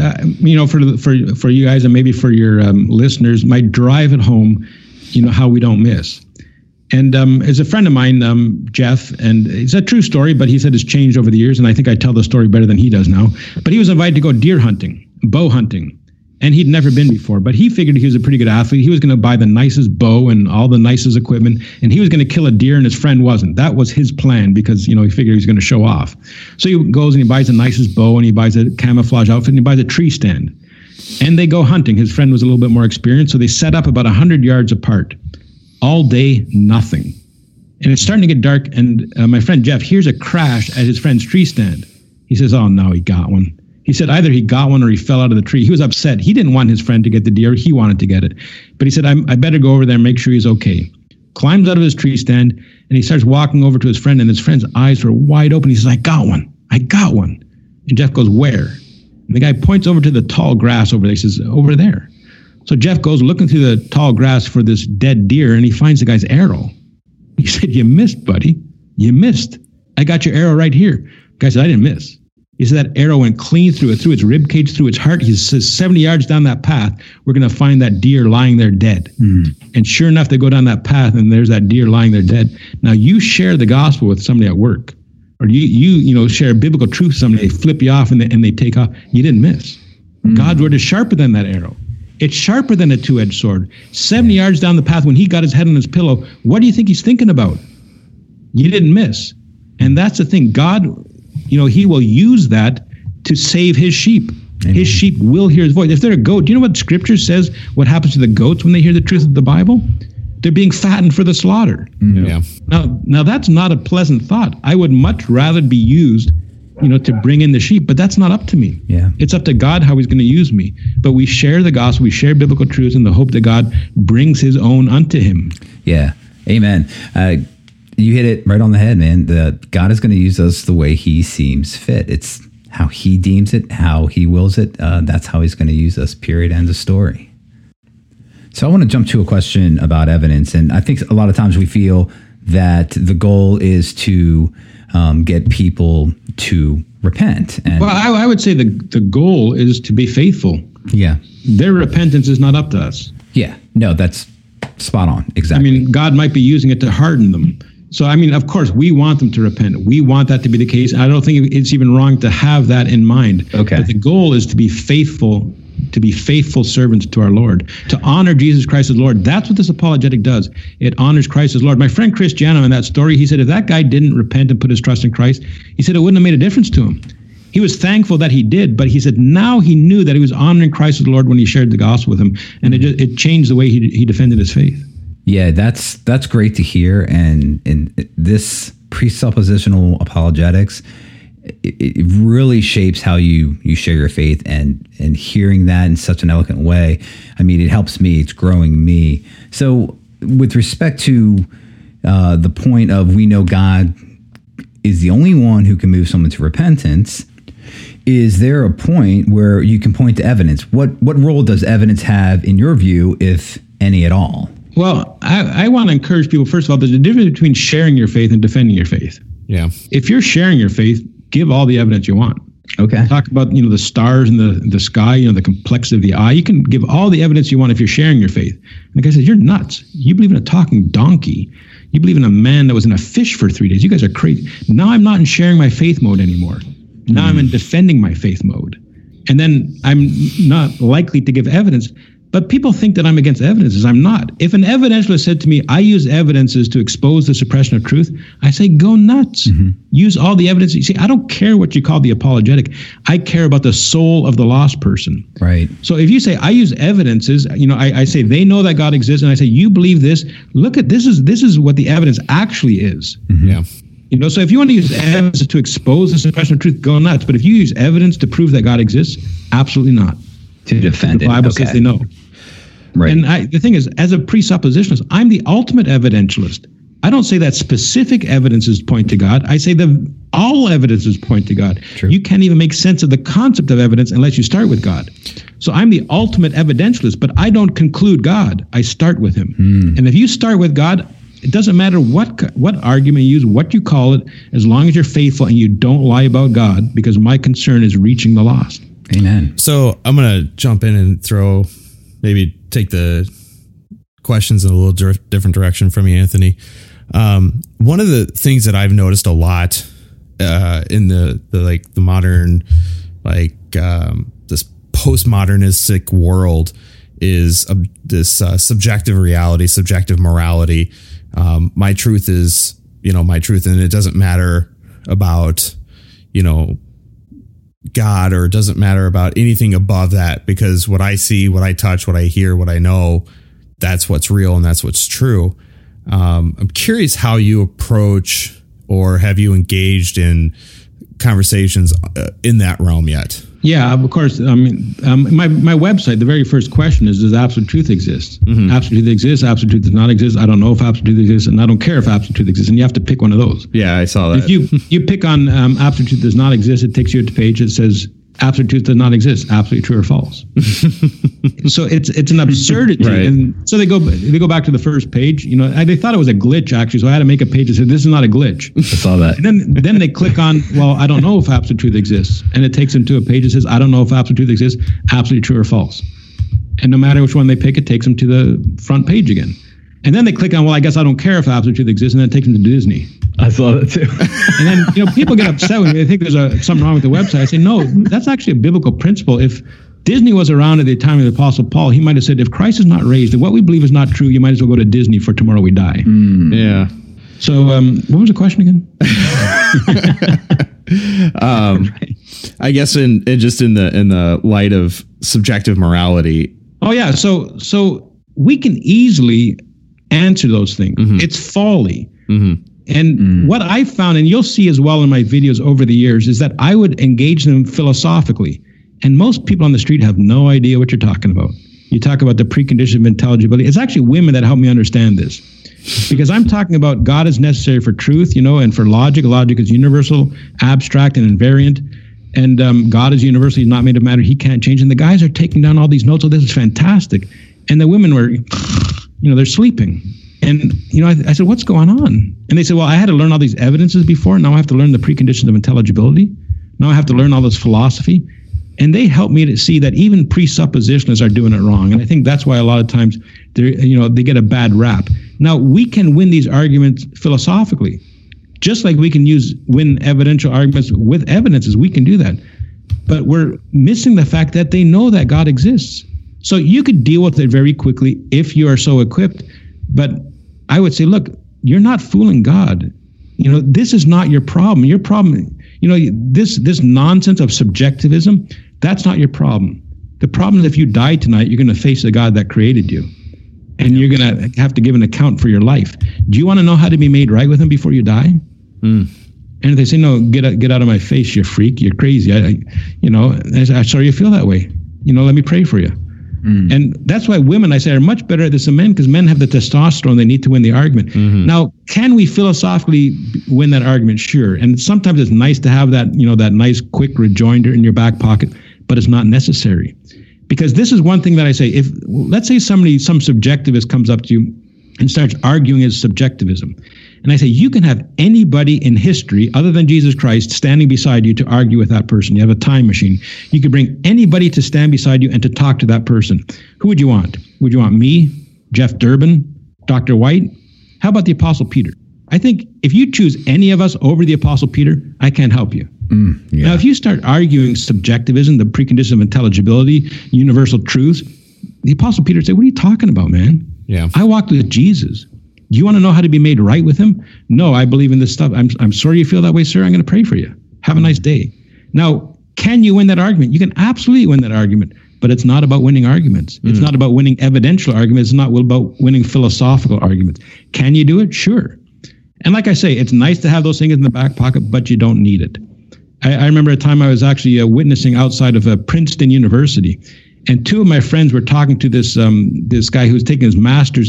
for you guys and maybe for your listeners, my drive at home, how we don't miss. And as a friend of mine, Jeff, and it's a true story, but he said it's changed over the years, and I think I tell the story better than he does now. But he was invited to go deer hunting, bow hunting. And he'd never been before, but he figured he was a pretty good athlete. He was going to buy the nicest bow and all the nicest equipment, and he was going to kill a deer, and his friend wasn't. That was his plan, because, he figured he was going to show off. So he goes and he buys the nicest bow, and he buys a camouflage outfit, and he buys a tree stand. And they go hunting. His friend was a little bit more experienced, so they set up about 100 yards apart. All day, nothing. And it's starting to get dark, and my friend Jeff hears a crash at his friend's tree stand. He says, oh, no, he got one. He said either he got one or he fell out of the tree. He was upset. He didn't want his friend to get the deer. He wanted to get it. But he said, I better go over there and make sure he's okay. Climbs out of his tree stand, and he starts walking over to his friend, and his friend's eyes were wide open. He says, I got one. And Jeff goes, where? And the guy points over to the tall grass over there. He says, over there. So Jeff goes looking through the tall grass for this dead deer, and he finds the guy's arrow. He said, you missed, buddy. You missed. I got your arrow right here. The guy said, I didn't miss. He said that arrow went clean through it, through its rib cage, through its heart. He says 70 yards down that path, we're going to find that deer lying there dead. And sure enough, they go down that path, and there's that deer lying there dead. Now, you share the gospel with somebody at work, or you share biblical truth with somebody, they flip you off and they take off. You didn't miss. God's word is sharper than that arrow. It's sharper than a two-edged sword. 70 yards down the path, when he got his head on his pillow, what do you think he's thinking about? You didn't miss. And that's the thing. God, he will use that to save his sheep. Amen. His sheep will hear his voice. If they're a goat, do you know what Scripture says? What happens to the goats when they hear the truth of the Bible? They're being fattened for the slaughter. Yeah. Now that's not a pleasant thought. I would much rather be used, to bring in the sheep, but that's not up to me. Yeah. It's up to God how he's going to use me. But we share the gospel, we share biblical truths in the hope that God brings his own unto him. Yeah. Amen. You hit it right on the head, man. God is going to use us the way he seems fit. It's how he deems it, how he wills it. That's how he's going to use us, period, end of story. So I want to jump to a question about evidence. And I think a lot of times we feel that the goal is to get people to repent. And well, I would say the goal is to be faithful. Yeah. Their repentance is not up to us. Yeah. No, that's spot on. Exactly. I mean, God might be using it to harden them. So, I mean, of course, we want them to repent. We want that to be the case. I don't think it's even wrong to have that in mind. Okay. But the goal is to be faithful servants to our Lord, to honor Jesus Christ as Lord. That's what this apologetic does. It honors Christ as Lord. My friend Cristiano, in that story, he said if that guy didn't repent and put his trust in Christ, he said it wouldn't have made a difference to him. He was thankful that he did, but he said now he knew that he was honoring Christ as Lord when he shared the gospel with him, and it changed the way he defended his faith. Yeah, that's great to hear. And in this presuppositional apologetics, it really shapes how you share your faith, and hearing that in such an eloquent way, I mean, it helps me. It's growing me. So with respect to the point of we know God is the only one who can move someone to repentance, is there a point where you can point to evidence? What role does evidence have in your view, if any at all? Well, I want to encourage people, first of all, there's a difference between sharing your faith and defending your faith. Yeah. If you're sharing your faith, give all the evidence you want. Okay. Talk about, the stars and the sky, the complexity of the eye. You can give all the evidence you want if you're sharing your faith. And the guy says, you're nuts. You believe in a talking donkey. You believe in a man that was in a fish for 3 days. You guys are crazy. Now I'm not in sharing my faith mode anymore. Now I'm in defending my faith mode. And then I'm not likely to give evidence. But people think that I'm against evidences. I'm not. If an evidentialist said to me, I use evidences to expose the suppression of truth, I say, go nuts. Use all the evidence. You see, I don't care what you call the apologetic. I care about the soul of the lost person. Right. So if you say, I use evidences, I say, they know that God exists. And I say, you believe this. Look at this is what the evidence actually is. Yeah. So if you want to use evidence to expose the suppression of truth, go nuts. But if you use evidence to prove that God exists, absolutely not. To defend the Bible it. Okay. says they know. Right. And the thing is, as a presuppositionalist, I'm the ultimate evidentialist. I don't say that specific evidences point to God. I say that all evidences point to God. True. You can't even make sense of the concept of evidence unless you start with God. So I'm the ultimate evidentialist, but I don't conclude God. I start with him. And if you start with God, it doesn't matter what argument you use, what you call it, as long as you're faithful and you don't lie about God, because my concern is reaching the lost. Amen. So I'm going to jump in and maybe take the questions in a little different direction from you, Anthony. One of the things that I've noticed a lot in the modern, this postmodernistic world is this subjective reality, subjective morality. My truth is, my truth, and it doesn't matter about, God, or it doesn't matter about anything above that, because what I see, what I touch, what I hear, what I know, that's what's real and that's what's true. I'm curious how you approach, or have you engaged in conversations in that realm yet? Yeah, of course. I mean, my website, the very first question is, does absolute truth exist? Absolute truth exists. Absolute truth does not exist. I don't know if absolute truth exists, and I don't care if absolute truth exists. And you have to pick one of those. Yeah, I saw that. If you pick on absolute truth does not exist, it takes you to a page that says absolute truth does not exist, absolutely true or false. So it's an absurdity. Right. And so they go back to the first page. They thought it was a glitch, actually, so I had to make a page that said this is not a glitch. I saw that. And then they click on, well, I don't know if absolute truth exists, and it takes them to a page that says I don't know if absolute truth exists, absolutely true or false. And no matter which one they pick, it takes them to the front page again. And then they click on, well, I guess I don't care if absolute truth exists, and then it takes them to Disney. I saw that too. And then, people get upset when they think there's something wrong with the website. I say, no, that's actually a biblical principle. If Disney was around at the time of the Apostle Paul, he might have said, if Christ is not raised, if what we believe is not true, you might as well go to Disney for Tomorrow We Die. Yeah. So what was the question again? I guess in the light of subjective morality. Oh, yeah. So we can easily answer those things. It's folly. And what I found, and you'll see as well in my videos over the years, is that I would engage them philosophically. And most people on the street have no idea what you're talking about. You talk about the precondition of intelligibility. It's actually women that help me understand this. Because I'm talking about God is necessary for truth, and for logic. Logic is universal, abstract, and invariant. And God is universal. He's not made of matter. He can't change. And the guys are taking down all these notes. Oh, this is fantastic. And the women were, they're sleeping. And, I said, what's going on? And they said, well, I had to learn all these evidences before. Now I have to learn the preconditions of intelligibility. Now I have to learn all this philosophy. And they helped me to see that even presuppositionists are doing it wrong. And I think that's why a lot of times they get a bad rap. Now, we can win these arguments philosophically, just like we can win evidential arguments with evidences. We can do that. But we're missing the fact that they know that God exists. So you could deal with it very quickly if you are so equipped. But I would say, look, you're not fooling God. This is not your problem. Your problem, this nonsense of subjectivism, that's not your problem. The problem is if you die tonight, you're going to face the God that created you. And you're going to have to give an account for your life. Do you want to know how to be made right with him before you die? And And they say, no, get out of my face, you freak, you're crazy. I say, I'm sorry you feel that way. Let me pray for you. And that's why women, I say, are much better at this than men, because men have the testosterone they need to win the argument. Now, can we philosophically win that argument? Sure. And sometimes it's nice to have that, that nice quick rejoinder in your back pocket, but it's not necessary. Because this is one thing that I say, if let's say some subjectivist comes up to you and starts arguing his subjectivism. And I say, you can have anybody in history other than Jesus Christ standing beside you to argue with that person. You have a time machine. You could bring anybody to stand beside you and to talk to that person. Who would you want? Would you want me, Jeff Durbin, Dr. White? How about the Apostle Peter? I think if you choose any of us over the Apostle Peter, I can't help you. Now, if you start arguing subjectivism, the precondition of intelligibility, universal truths, the Apostle Peter said, what are you talking about, man? Yeah. I walked with Jesus. Do you want to know how to be made right with him? No, I believe in this stuff. I'm sorry you feel that way, sir. I'm going to pray for you. Have a nice day. Now, can you win that argument? You can absolutely win that argument, but it's not about winning arguments. It's not about winning evidential arguments. It's not about winning philosophical arguments. Can you do it? Sure. And like I say, it's nice to have those things in the back pocket, but you don't need it. I remember a time I was actually witnessing outside of Princeton University. And two of my friends were talking to this guy who was taking his master's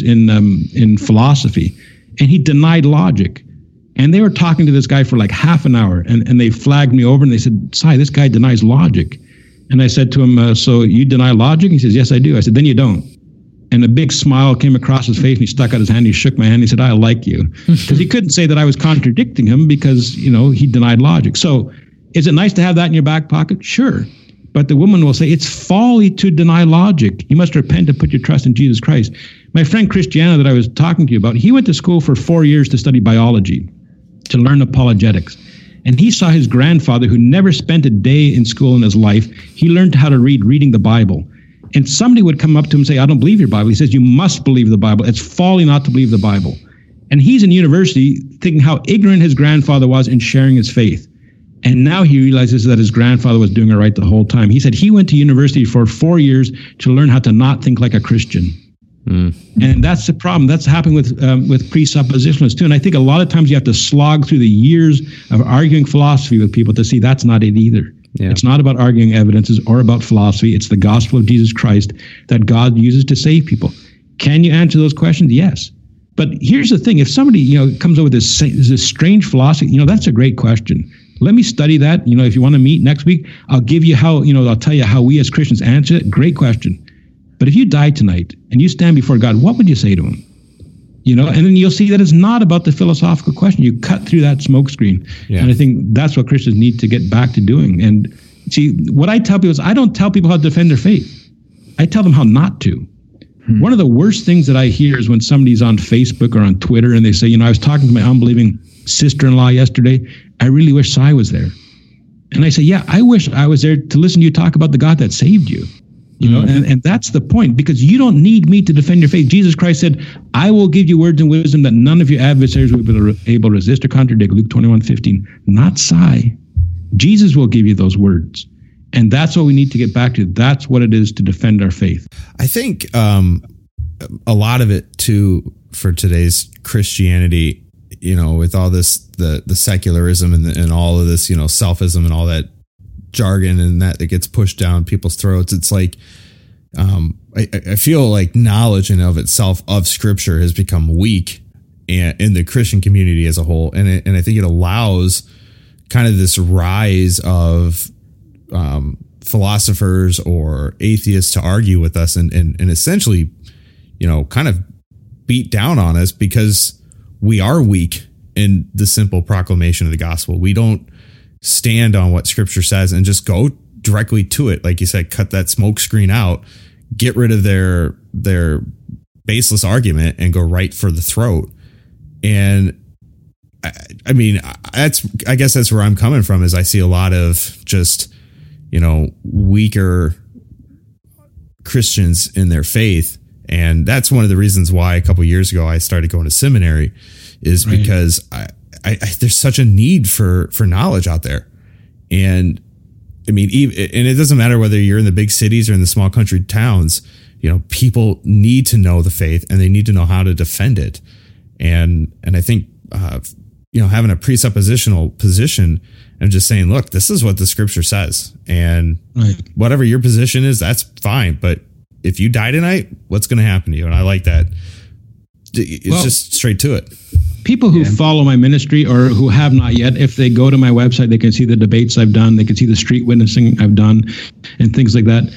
in philosophy, and he denied logic. And they were talking to this guy for like half an hour, and they flagged me over and they said, "Si, this guy denies logic." And I said to him, "So you deny logic?" He says, "Yes, I do." I said, "Then you don't." And a big smile came across his face, and he stuck out his hand. He shook my hand. He said, "I like you," because he couldn't say that I was contradicting him because he denied logic. So, is it nice to have that in your back pocket? Sure. But the woman will say, it's folly to deny logic. You must repent and put your trust in Jesus Christ. My friend Christiana that I was talking to you about, he went to school for 4 years to study biology, to learn apologetics. And he saw his grandfather, who never spent a day in school in his life, he learned how to reading the Bible. And somebody would come up to him and say, "I don't believe your Bible." He says, "You must believe the Bible. It's folly not to believe the Bible." And he's in university thinking how ignorant his grandfather was in sharing his faith. And now he realizes that his grandfather was doing it right the whole time. He said he went to university for 4 years to learn how to not think like a Christian. And that's the problem. That's happening with presuppositionalists too. And I think a lot of times you have to slog through the years of arguing philosophy with people to see that's not it either. Yeah. It's not about arguing evidences or about philosophy. It's the gospel of Jesus Christ that God uses to save people. Can you answer those questions? Yes. But here's the thing. If somebody, comes up with this strange philosophy, that's a great question. Let me study that. If you want to meet next week, I'll give you I'll tell you how we as Christians answer it. Great question. But if you die tonight and you stand before God, what would you say to him? And then you'll see that it's not about the philosophical question. You cut through that smoke screen. Yeah. And I think that's what Christians need to get back to doing. And see, what I tell people is I don't tell people how to defend their faith. I tell them how not to. One of the worst things that I hear is when somebody's on Facebook or on Twitter and they say, I was talking to my unbelieving sister-in-law yesterday. I really wish Si was there. And I say, yeah, I wish I was there to listen to you talk about the God that saved you. And that's the point, because you don't need me to defend your faith. Jesus Christ said, I will give you words and wisdom that none of your adversaries will be able to resist or contradict. Luke 21:15. Not Si. Jesus will give you those words. And that's what we need to get back to. That's what it is to defend our faith. I think a lot of it too for today's Christianity, with all this, the secularism and all of this, selfism and all that jargon and that gets pushed down people's throats. It's like, I feel like knowledge in of itself of Scripture has become weak in the Christian community as a whole. And I think it allows kind of this rise of philosophers or atheists to argue with us and essentially, kind of beat down on us because we are weak in the simple proclamation of the gospel. We don't stand on what Scripture says and just go directly to it. Like you said, cut that smoke screen out, get rid of their baseless argument and go right for the throat. And I mean, I guess that's where I'm coming from, is I see a lot of just, weaker Christians in their faith. And that's one of the reasons why a couple of years ago I started going to seminary, is because I there's such a need for knowledge out there. And I mean, and it doesn't matter whether you're in the big cities or in the small country towns, people need to know the faith and they need to know how to defend it. And I think, having a presuppositional position and just saying, look, this is what the scripture says. And whatever your position is, that's fine. But if you die tonight, what's going to happen to you? And I like that. It's just straight to it. People who follow my ministry or who have not yet, if they go to my website, they can see the debates I've done. They can see the street witnessing I've done and things like that.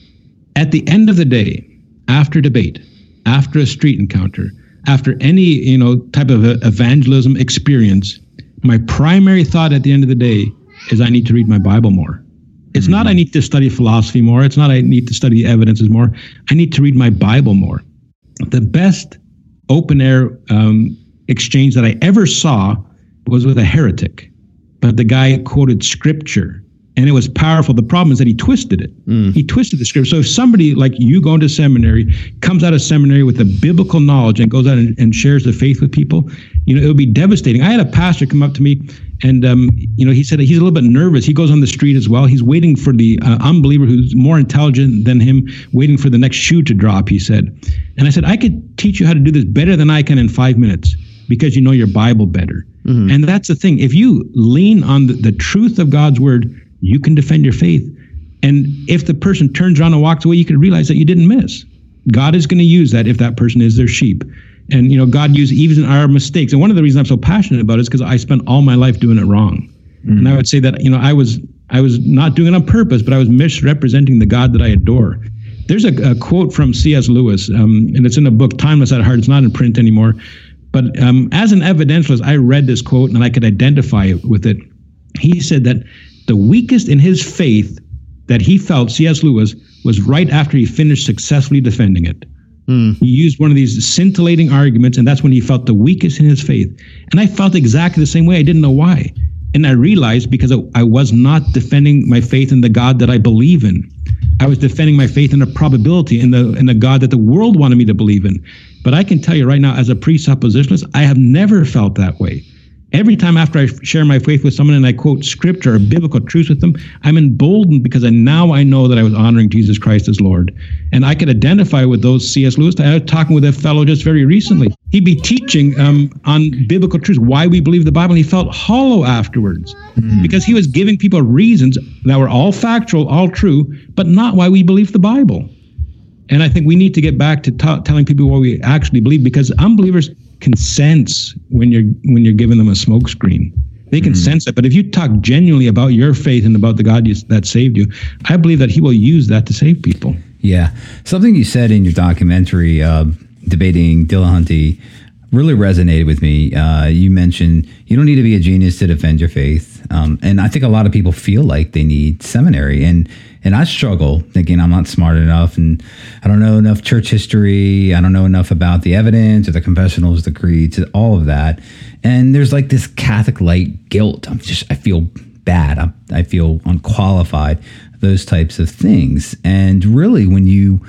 At the end of the day, after debate, after a street encounter, after any, type of evangelism experience, my primary thought at the end of the day is I need to read my Bible more. It's not I need to study philosophy more. It's not I need to study evidences more. I need to read my Bible more. The best open air exchange that I ever saw was with a heretic, but the guy quoted scripture. And it was powerful. The problem is that he twisted it. He twisted the scripture. So if somebody like you going to seminary comes out of seminary with a biblical knowledge and goes out and shares the faith with people, it would be devastating. I had a pastor come up to me and, he said he's a little bit nervous. He goes on the street as well. He's waiting for the unbeliever who's more intelligent than him, waiting for the next shoe to drop, he said. And I said, I could teach you how to do this better than I can in 5 minutes because you know your Bible better. And that's the thing. If you lean on the truth of God's word, you can defend your faith. And if the person turns around and walks away, you can realize that you didn't miss. God is going to use that if that person is their sheep. And, God used even our mistakes. And one of the reasons I'm so passionate about it is because I spent all my life doing it wrong. And I would say that, I was not doing it on purpose, but I was misrepresenting the God that I adore. There's a quote from C.S. Lewis, and it's in a book, Timeless at Heart. It's not in print anymore. But as an evidentialist, I read this quote and I could identify with it. He said that the weakest in his faith that he felt, C.S. Lewis, was right after he finished successfully defending it. He used one of these scintillating arguments, and that's when he felt the weakest in his faith. And I felt exactly the same way. I didn't know why. And I realized because I was not defending my faith in the God that I believe in. I was defending my faith in a probability in the God that the world wanted me to believe in. But I can tell you right now, as a presuppositionalist, I have never felt that way. Every time after I share my faith with someone and I quote scripture or biblical truths with them, I'm emboldened because now I know that I was honoring Jesus Christ as Lord. And I could identify with those C.S. Lewis. I was talking with a fellow just very recently. He'd be teaching on biblical truths, why we believe the Bible, and he felt hollow afterwards because he was giving people reasons that were all factual, all true, but not why we believe the Bible. And I think we need to get back to telling people what we actually believe, because unbelievers can sense when you're giving them a smokescreen. They can sense it. But if you talk genuinely about your faith and about the God that saved you, I believe that he will use that to save people. Yeah. Something you said in your documentary, debating Dillahunty, really resonated with me. You mentioned you don't need to be a genius to defend your faith. And I think a lot of people feel like they need seminary. And I struggle thinking I'm not smart enough and I don't know enough church history. I don't know enough about the evidence or the confessionals, the creeds, all of that. And there's like this Catholic light guilt. I feel bad. I feel unqualified, those types of things. And really, when you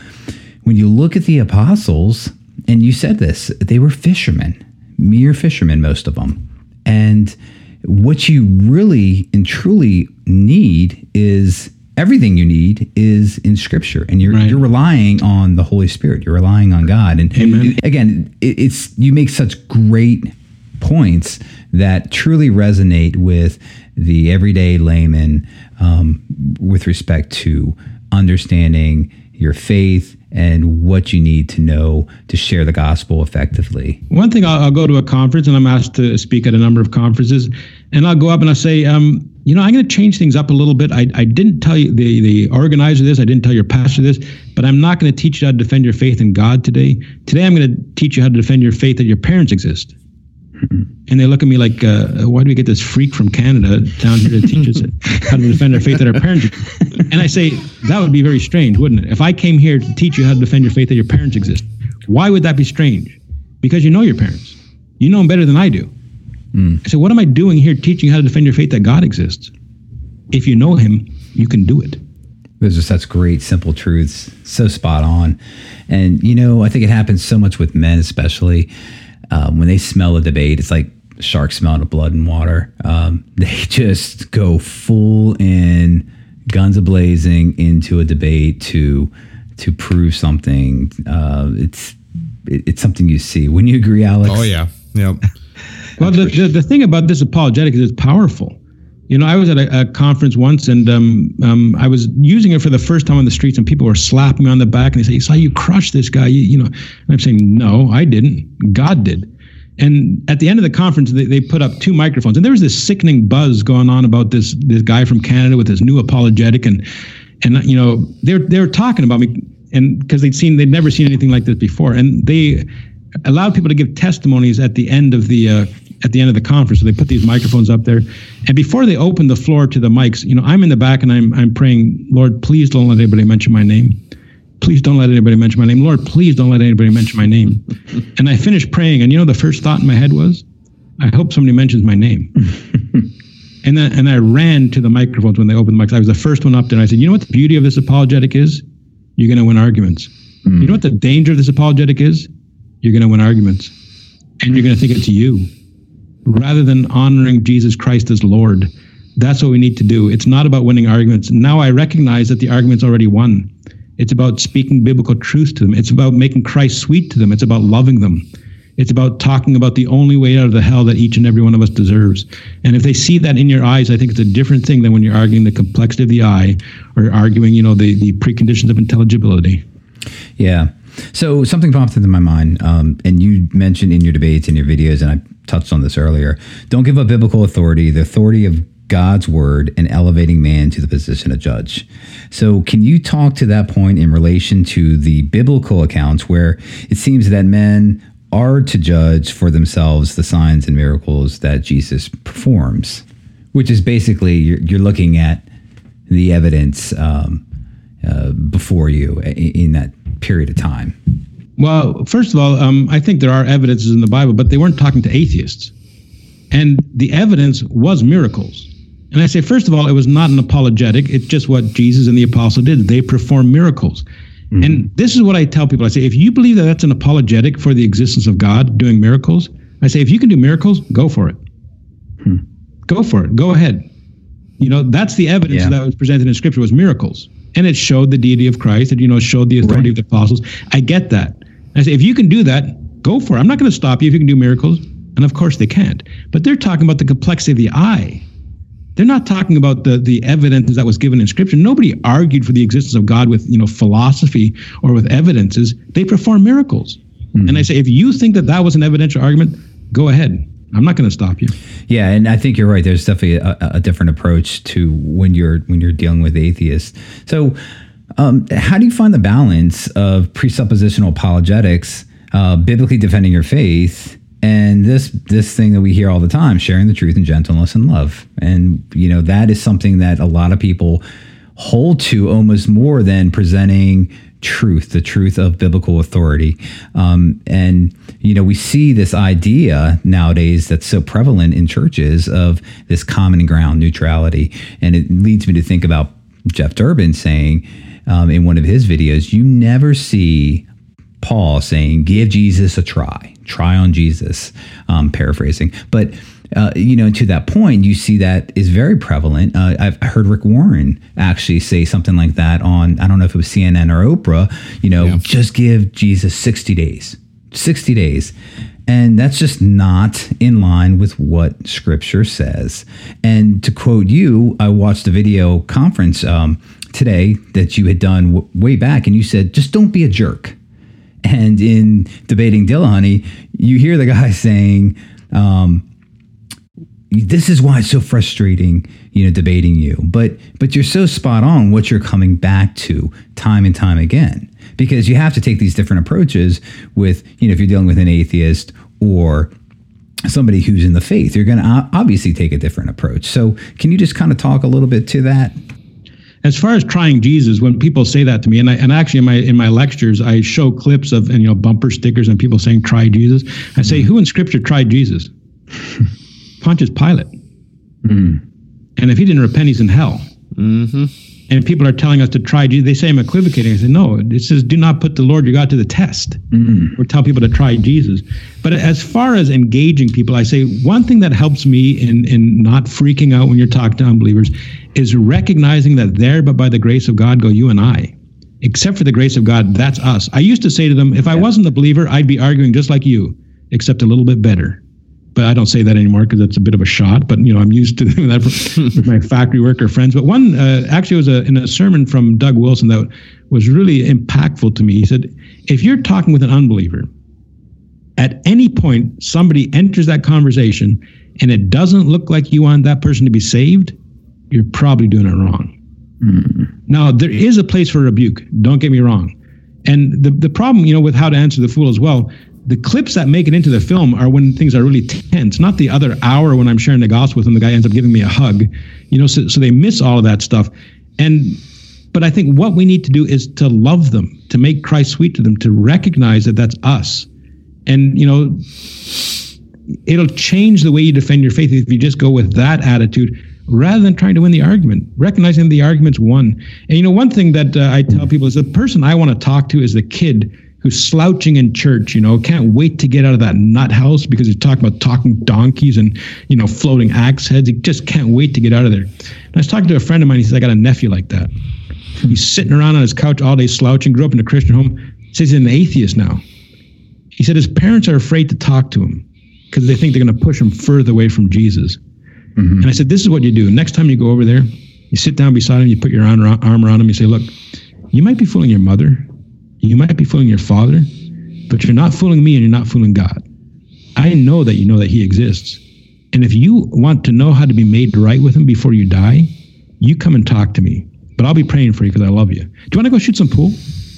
look at the apostles, and you said this, they were fishermen, mere fishermen, most of them. And what you really and truly need is everything you need is in Scripture, and you're relying on the Holy Spirit. You're relying on God. And again, it's you make such great points that truly resonate with the everyday layman with respect to understanding your faith and what you need to know to share the gospel effectively. One thing, I'll go to a conference, and I'm asked to speak at a number of conferences, and I'll go up and I'll say, I'm going to change things up a little bit. I didn't tell you the organizer this, I didn't tell your pastor this, but I'm not going to teach you how to defend your faith in God today. Today, I'm going to teach you how to defend your faith that your parents exist. And they look at me like, why do we get this freak from Canada down here to teach us how to defend our faith that our parents exist? And I say, that would be very strange, wouldn't it? If I came here to teach you how to defend your faith that your parents exist, why would that be strange? Because you know your parents. You know them better than I do. I said, what am I doing here teaching you how to defend your faith that God exists? If you know him, you can do it. Those are such great, simple truths. So spot on. And, I think it happens so much with men, especially. When they smell a debate, it's like sharks smelling of blood and water. They just go full in, guns a-blazing into a debate to prove something. It's something you see. Wouldn't you agree, Alex? Oh, yeah. Yep. Well, the thing about this apologetic is it's powerful. I was at a conference once, and I was using it for the first time on the streets, and people were slapping me on the back, and they say, "You saw you crushed this guy." And I'm saying, "No, I didn't. God did." And at the end of the conference, they put up 2 microphones, and there was this sickening buzz going on about this guy from Canada with his new apologetic, and they were talking about me, and because they'd never seen anything like this before, and they allowed people to give testimonies at the end of the conference. So they put these microphones up there, and before they opened the floor to the mics, I'm in the back and I'm praying, "Lord, please don't let anybody mention my name. Please don't let anybody mention my name. Lord, please don't let anybody mention my name." And I finished praying, and the first thought in my head was, "I hope somebody mentions my name." And I ran to the microphones when they opened the mics. I was the first one up there, and I said, "You know what the beauty of this apologetic is? You're going to win arguments. You know what the danger of this apologetic is? You're going to win arguments, and you're going to think it's you. Rather than honoring Jesus Christ as Lord, that's what we need to do. It's not about winning arguments. Now I recognize that the argument's already won. It's about speaking biblical truth to them. It's about making Christ sweet to them. It's about loving them. It's about talking about the only way out of the hell that each and every one of us deserves. And if they see that in your eyes, I think it's a different thing than when you're arguing the complexity of the eye or arguing, the preconditions of intelligibility." Yeah. So something popped into my mind, and you mentioned in your debates and your videos, and I touched on this earlier, don't give up biblical authority, the authority of God's word, and elevating man to the position of judge. So can you talk to that point in relation to the biblical accounts where it seems that men are to judge for themselves the signs and miracles that Jesus performs, which is basically you're looking at the evidence before you in that period of time? Well, first of all, I think there are evidences in the Bible, but they weren't talking to atheists. And the evidence was miracles. And I say, first of all, it was not an apologetic. It's just what Jesus and the apostle did. They performed miracles. Mm-hmm. And this is what I tell people. I say, if you believe that that's an apologetic for the existence of God doing miracles, I say, if you can do miracles, go for it. Go for it. Go ahead. That's the evidence that was presented in Scripture was miracles. And it showed the deity of Christ. It showed the authority of the apostles. I get that. I say, if you can do that, go for it. I'm not going to stop you if you can do miracles. And of course they can't. But they're talking about the complexity of the eye. They're not talking about the evidence that was given in Scripture. Nobody argued for the existence of God with philosophy or with evidences. They perform miracles. Mm-hmm. And I say, if you think that was an evidential argument, go ahead. I'm not going to stop you. Yeah, and I think you're right. There's definitely a different approach to when you're dealing with atheists. So how do you find the balance of presuppositional apologetics, biblically defending your faith, and this thing that we hear all the time, sharing the truth in gentleness and love? And, that is something that a lot of people hold to almost more than presenting truth, the truth of biblical authority. And, we see this idea nowadays that's so prevalent in churches of this common ground neutrality. And it leads me to think about Jeff Durbin saying in one of his videos, you never see Paul saying, give Jesus a try on Jesus, paraphrasing. But to that point, you see that is very prevalent. I've heard Rick Warren actually say something like that on, I don't know if it was CNN or Oprah, just give Jesus 60 days. And that's just not in line with what Scripture says. And to quote you, I watched a video conference today that you had done way back, and you said, just don't be a jerk. And in debating Dillahunty, you hear the guy saying, this is why it's so frustrating, debating you. But you're so spot on what you're coming back to time and time again, because you have to take these different approaches with, if you're dealing with an atheist or somebody who's in the faith, you're going to obviously take a different approach. So can you just kind of talk a little bit to that? As far as trying Jesus, when people say that to me, and actually in my lectures, I show clips of bumper stickers and people saying try Jesus. I say, who in Scripture tried Jesus? Pontius Pilate. And if he didn't repent, he's in hell. Mm-hmm. And people are telling us to try Jesus. They say I'm equivocating. I say, no, it says do not put the Lord your God to the test. Or tell people to try Jesus. But as far as engaging people, I say one thing that helps me in not freaking out when you're talking to unbelievers is recognizing that there, but by the grace of God, go you and I. Except for the grace of God, that's us. I used to say to them, if I wasn't a believer, I'd be arguing just like you, except a little bit better. but I don't say that anymore because it's a bit of a shot. But I'm used to doing that with my factory worker friends. But one actually was in a sermon from Doug Wilson that was really impactful to me. He said, if you're talking with an unbeliever, at any point somebody enters that conversation and it doesn't look like you want that person to be saved, you're probably doing it wrong. Now, there is a place for rebuke. Don't get me wrong. And the problem, with How to Answer the Fool as well, the clips that make it into the film are when things are really tense, not the other hour when I'm sharing the gospel with them, the guy ends up giving me a hug, so they miss all of that stuff. But I think what we need to do is to love them, to make Christ sweet to them, to recognize that that's us. And, it'll change the way you defend your faith if you just go with that attitude rather than trying to win the argument, recognizing the argument's won. And, one thing that I tell people is the person I want to talk to is the kid who's slouching in church, can't wait to get out of that nut house because he's talking about talking donkeys and, floating axe heads. He just can't wait to get out of there. And I was talking to a friend of mine. He says, I got a nephew like that. He's sitting around on his couch all day slouching, grew up in a Christian home, says he's an atheist now. He said his parents are afraid to talk to him because they think they're going to push him further away from Jesus. Mm-hmm. And I said, this is what you do. Next time you go over there, you sit down beside him, you put your arm around him, you say, look, you might be fooling your mother, you might be fooling your father, but you're not fooling me and you're not fooling God. I know that you know that he exists. And if you want to know how to be made right with him before you die, you come and talk to me. But I'll be praying for you because I love you. Do you want to go shoot some pool?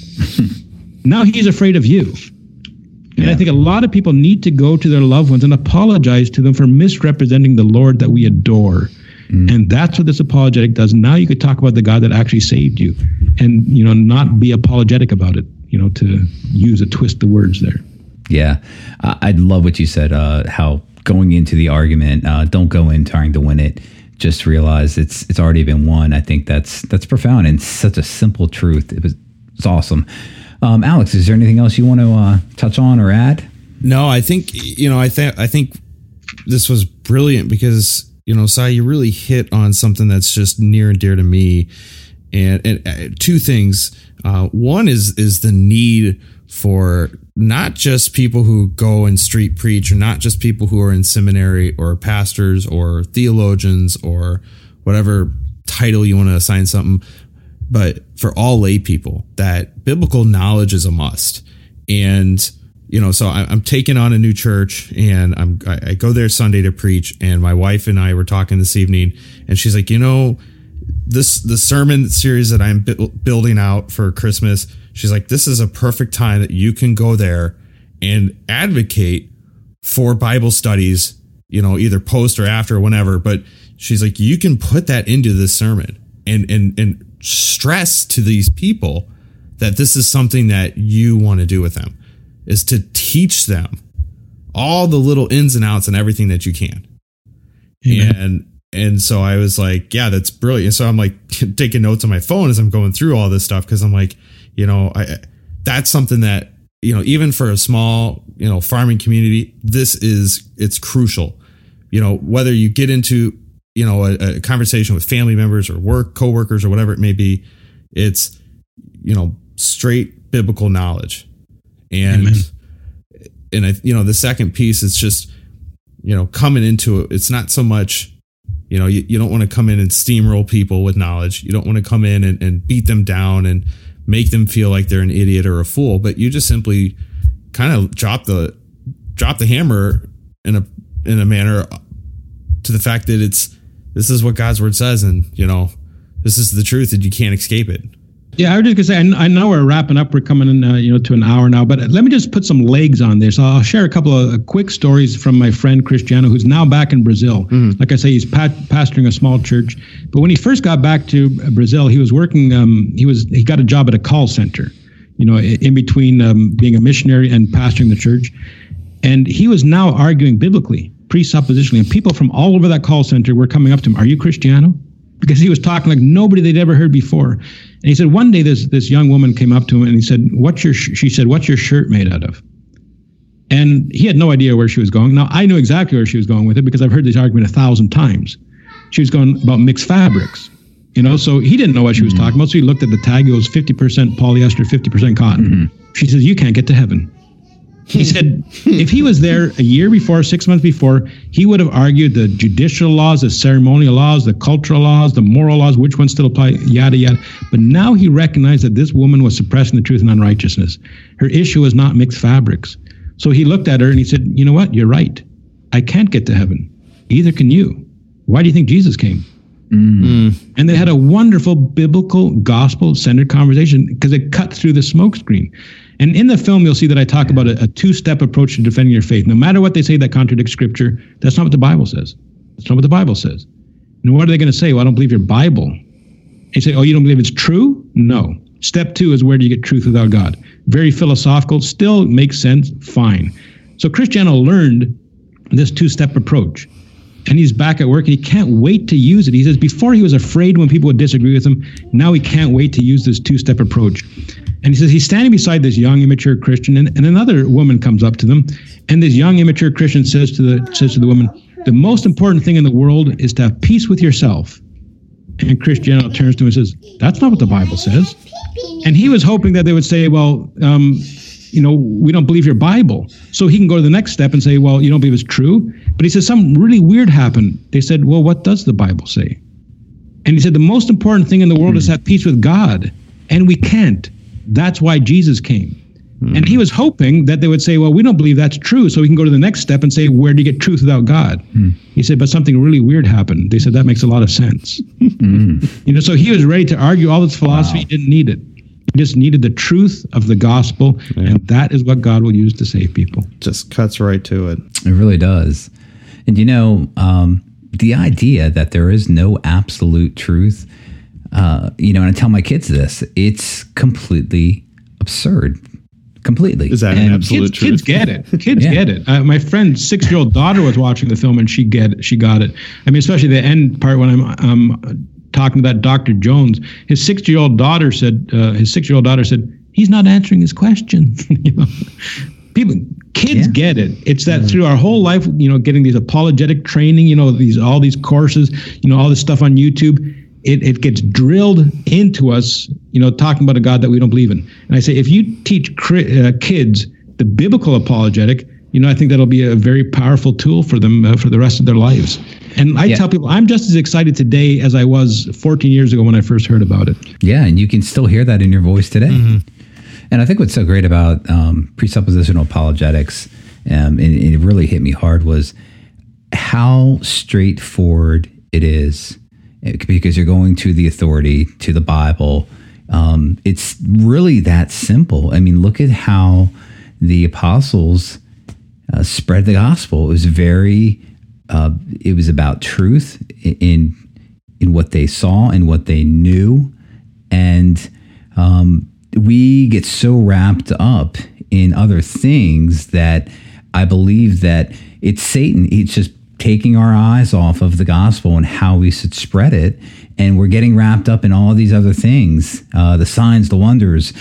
Now he's afraid of you. And I think a lot of people need to go to their loved ones and apologize to them for misrepresenting the Lord that we adore. And that's what this apologetic does. Now you could talk about the God that actually saved you and, not be apologetic about it, to use a twist of words there. Yeah. I love what you said, how going into the argument, don't go in trying to win it. Just realize it's already been won. I think that's profound and such a simple truth. It's awesome. Alex, is there anything else you want to touch on or add? No, I think I think this was brilliant because Sai, you really hit on something that's just near and dear to me, and two things. One is the need for not just people who go and street preach, or not just people who are in seminary or pastors or theologians or whatever title you want to assign something, but for all lay people, that biblical knowledge is a must. And, so I'm taking on a new church and I go there Sunday to preach, and my wife and I were talking this evening and she's like, the sermon series that I'm building out for Christmas, she's like, this is a perfect time that you can go there and advocate for Bible studies, either post or after or whenever. But she's like, you can put that into this sermon and stress to these people that this is something that you want to do with them, is to teach them all the little ins and outs and everything that you can. Amen. And so I was like, yeah, that's brilliant. And so I'm like taking notes on my phone as I'm going through all this stuff, because I'm like, that's something that, even for a small, farming community, it's crucial. Whether you get into, a conversation with family members or coworkers or whatever it may be, it's, straight biblical knowledge. And, Amen. And the second piece is just, coming into it. It's not so much, you don't want to come in and steamroll people with knowledge. You don't want to come in and beat them down and make them feel like they're an idiot or a fool, but you just simply kind of drop the hammer in a manner to the fact that this is what God's word says, and this is the truth, and you can't escape it. Yeah, I was just gonna say, I know we're wrapping up. We're coming in, to an hour now, but let me just put some legs on this. I'll share a couple of quick stories from my friend Cristiano, who's now back in Brazil. Mm-hmm. Like I say, he's pastoring a small church. But when he first got back to Brazil, he was working. He got a job at a call center, in between being a missionary and pastoring the church. And he was now arguing biblically, presuppositionally, and people from all over that call center were coming up to him. Are you Cristiano? Because he was talking like nobody they'd ever heard before. And he said one day this young woman came up to him and he said, she said, what's your shirt made out of? And he had no idea where she was going. Now, I knew exactly where she was going with it because I've heard this argument 1,000 times. She was going about mixed fabrics, so he didn't know what she was talking about. So he looked at the tag. It was 50% polyester, 50% cotton. Mm-hmm. She says, you can't get to heaven. He said if he was there a year before, 6 months before, he would have argued the judicial laws, the ceremonial laws, the cultural laws, the moral laws, which ones still apply, yada, yada. But now he recognized that this woman was suppressing the truth and unrighteousness. Her issue was not mixed fabrics. So he looked at her and he said, you know what? You're right. I can't get to heaven. Either can you. Why do you think Jesus came? And they had a wonderful biblical gospel-centered conversation because it cut through the smokescreen. And in the film, you'll see that I talk about a two-step approach to defending your faith. No matter what they say that contradicts Scripture, that's not what the Bible says. That's not what the Bible says. And what are they going to say? Well, I don't believe your Bible. They say, oh, you don't believe it's true? No. Step 2 is where do you get truth without God? Very philosophical, still makes sense, fine. So Cristiano learned this two-step approach. And he's back at work and he can't wait to use it. He says before he was afraid when people would disagree with him. Now he can't wait to use this two-step approach. And he says he's standing beside this young, immature Christian, and another woman comes up to them. And this young, immature Christian says to the woman, the most important thing in the world is to have peace with yourself. And Cristiano turns to him and says, that's not what the Bible says. And he was hoping that they would say, well, we don't believe your Bible. So he can go to the next step and say, well, you don't believe it's true. But he says something really weird happened. They said, well, what does the Bible say? And he said, the most important thing in the world is to have peace with God. And we can't. That's why Jesus came. And he was hoping that they would say, well, we don't believe that's true. So he can go to the next step and say, where do you get truth without God? He said, but something really weird happened. They said, that makes a lot of sense. So he was ready to argue all this philosophy. He didn't need it. He just needed the truth of the gospel. And that is what God will use to save people. Just cuts right to it. It really does. And the idea that there is no absolute truth, and I tell my kids this, it's completely absurd. Completely. Is that an absolute truth? Kids get it. Kids get it. My friend's 6-year-old daughter was watching the film and she got it. I mean, especially the end part when I'm talking to that Dr. Jones. His 6-year-old daughter said, he's not answering his question. Kids get it. It's that through our whole life, getting these apologetic training, all these courses, all this stuff on YouTube. It gets drilled into us, talking about a God that we don't believe in. And I say, if you teach kids the biblical apologetic, I think that'll be a very powerful tool for them for the rest of their lives. And I tell people, I'm just as excited today as I was 14 years ago when I first heard about it. Yeah, and you can still hear that in your voice today. And I think what's so great about presuppositional apologetics, and it really hit me hard, was how straightforward it is. Because you're going to the authority, to the Bible. It's really that simple. I mean, look at how the apostles spread the gospel. It was it was about truth in what they saw and what they knew. And we get so wrapped up in other things that I believe that it's Satan. It's just taking our eyes off of the gospel and how we should spread it. And we're getting wrapped up in all these other things, the signs, the wonders,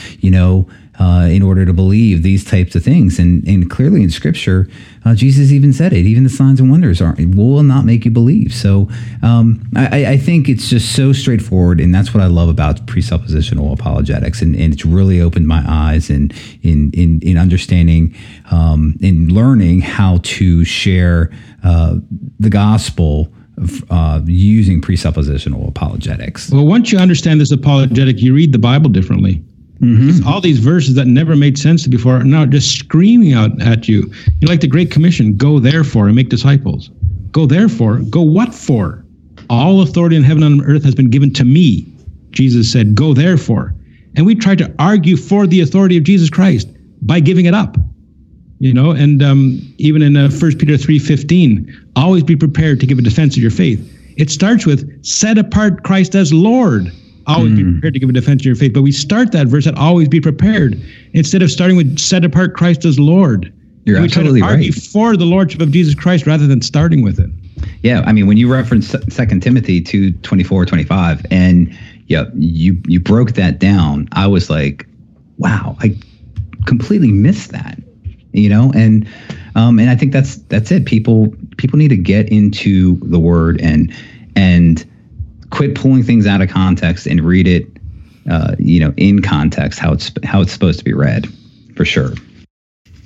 in order to believe these types of things. And clearly in Scripture, Jesus even said it, even the signs and wonders will not make you believe. So I think it's just so straightforward. And that's what I love about presuppositional apologetics. And it's really opened my eyes in understanding, in learning how to share the gospel using presuppositional apologetics. Well, once you understand this apologetic, you read the Bible differently. All these verses that never made sense before are now just screaming out at you. Like the Great Commission, go therefore and make disciples. Go therefore, go what for? All authority in heaven and on earth has been given to me. Jesus said, go therefore. And we try to argue for the authority of Jesus Christ by giving it up. And even in 1 Peter 3:15, always be prepared to give a defense of your faith. It starts with, set apart Christ as Lord. Always be prepared to give a defense of your faith. But we start that verse at always be prepared instead of starting with set apart Christ as Lord. You're absolutely right. We try to argue for the Lordship of Jesus Christ rather than starting with it. Yeah, I mean, when you reference 2 Timothy 2:24-25, and you broke that down, I was like, wow, I completely missed that. And I think that's it. People need to get into the Word and quit pulling things out of context and read it, in context, how it's supposed to be read, for sure.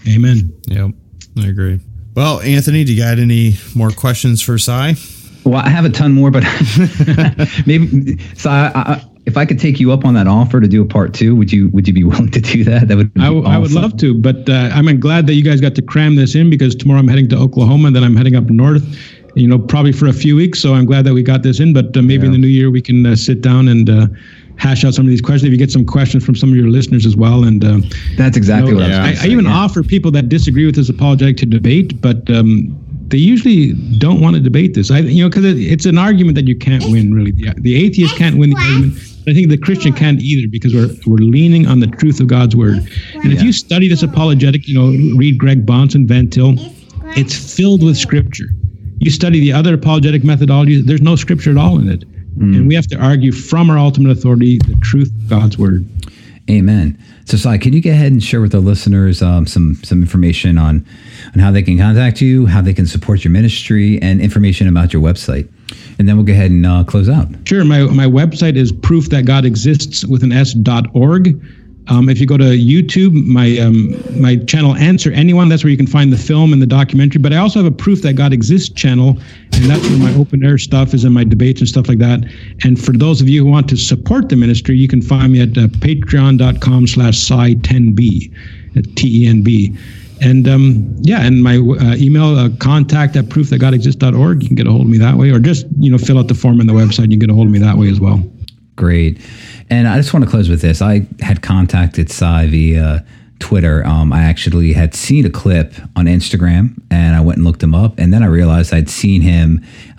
Amen. Yep, I agree. Well, Anthony, do you got any more questions for Cy? Well, I have a ton more, but maybe if I could take you up on that offer to do a part 2, would you be willing to do that? That would be awesome. I would love to, but I'm glad that you guys got to cram this in, because tomorrow I'm heading to Oklahoma, then I'm heading up north, probably for a few weeks. So I'm glad that we got this in, but maybe in the new year we can sit down and hash out some of these questions. If you get some questions from some of your listeners as well. And that's exactly what I was saying. I even offer people that disagree with this apologetic to debate, but they usually don't want to debate this. Because it's an argument that you can't win, really. The atheist can't win the argument. I think the Christian can't either, because we're leaning on the truth of God's word. And if you study this apologetic, read Greg Bahnsen, Van Til, it's filled with scripture. You study the other apologetic methodologies, there's no scripture at all in it. And we have to argue from our ultimate authority, the truth of God's word. Amen. So, Cy, can you go ahead and share with the listeners some information on how they can contact you, how they can support your ministry, and information about your website? And then we'll go ahead and close out. Sure. My website is proofthatgodexists.org. If you go to YouTube, my channel Answer Anyone, that's where you can find the film and the documentary. But I also have a Proof That God Exists channel, and that's where my open air stuff is, and my debates and stuff like that. And for those of you who want to support the ministry, you can find me at patreon.com/Cy10B, TENB. And and my email, contact@proofthatgodexists.org. You can get a hold of me that way, or just fill out the form on the website and you can get a hold of me that way as well. Great. And I just want to close with this. I had contacted Cy via Twitter. I actually had seen a clip on Instagram, and I went and looked him up. And then I realized I'd seen him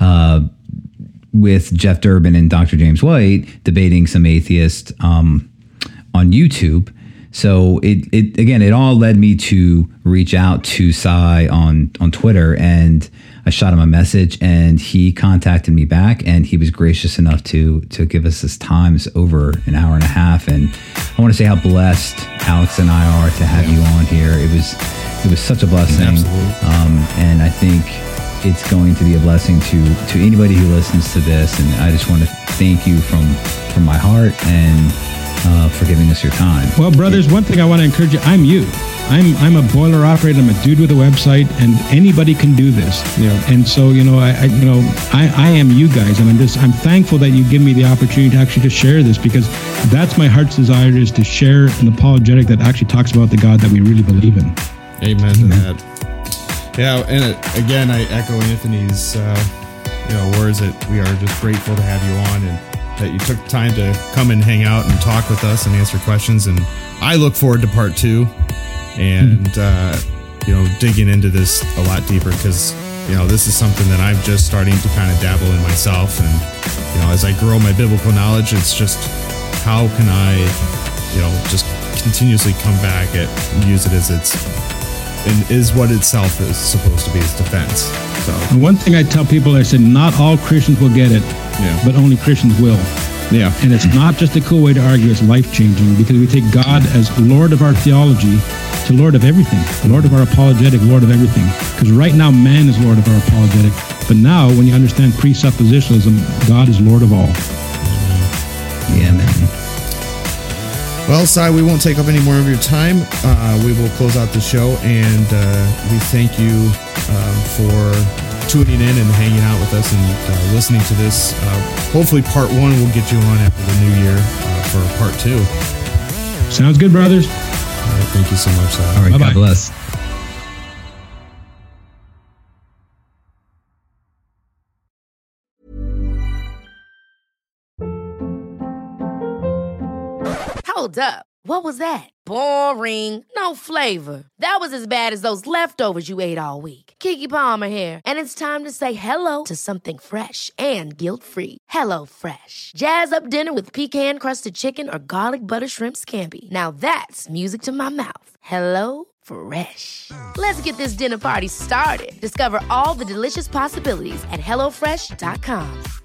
with Jeff Durbin and Dr. James White debating some atheists on YouTube. So it all led me to reach out to Cy on Twitter, and I shot him a message, and he contacted me back, and he was gracious enough to give us his time. It's over an hour and a half, and I want to say how blessed Alex and I are to have you on here. It was such a blessing. Absolutely. And I think it's going to be a blessing to anybody who listens to this. And I just want to thank you from my heart, and for giving us your time. Well, brothers, one thing I want to encourage you, I'm you. I'm a boiler operator. I'm a dude with a website, and anybody can do this. Yeah. And so, I am you guys, and I'm thankful that you give me the opportunity to actually just share this, because that's my heart's desire, is to share an apologetic that actually talks about the God that we really believe in. Amen to that. Yeah, and again, I echo Anthony's words that we are just grateful to have you on, and that you took time to come and hang out and talk with us and answer questions. And I look forward to part 2 and, digging into this a lot deeper, because, this is something that I'm just starting to kind of dabble in myself. And, as I grow my biblical knowledge, it's just, how can I, just continuously come back and use it as is what itself is supposed to be, its defense. So, and one thing I tell people, I said, not all Christians will get it, but only Christians will. Yeah. And it's not just a cool way to argue, it's life-changing, because we take God as Lord of our theology to Lord of everything, Lord of our apologetic, Lord of everything. Because right now, man is Lord of our apologetic. But now, when you understand presuppositionalism, God is Lord of all. Yeah, man. Well, Cy, we won't take up any more of your time. We will close out the show, and we thank you for tuning in and hanging out with us and listening to this. Hopefully part 1 will get you on after the new year for part 2. Sounds good, brothers. All right, thank you so much, Cy. All right, Bye-bye. God bless. Hold up. What was that? Boring. No flavor. That was as bad as those leftovers you ate all week. Keke Palmer here, and it's time to say hello to something fresh and guilt-free. Hello Fresh. Jazz up dinner with pecan-crusted chicken or garlic butter shrimp scampi. Now that's music to my mouth. Hello Fresh. Let's get this dinner party started. Discover all the delicious possibilities at HelloFresh.com.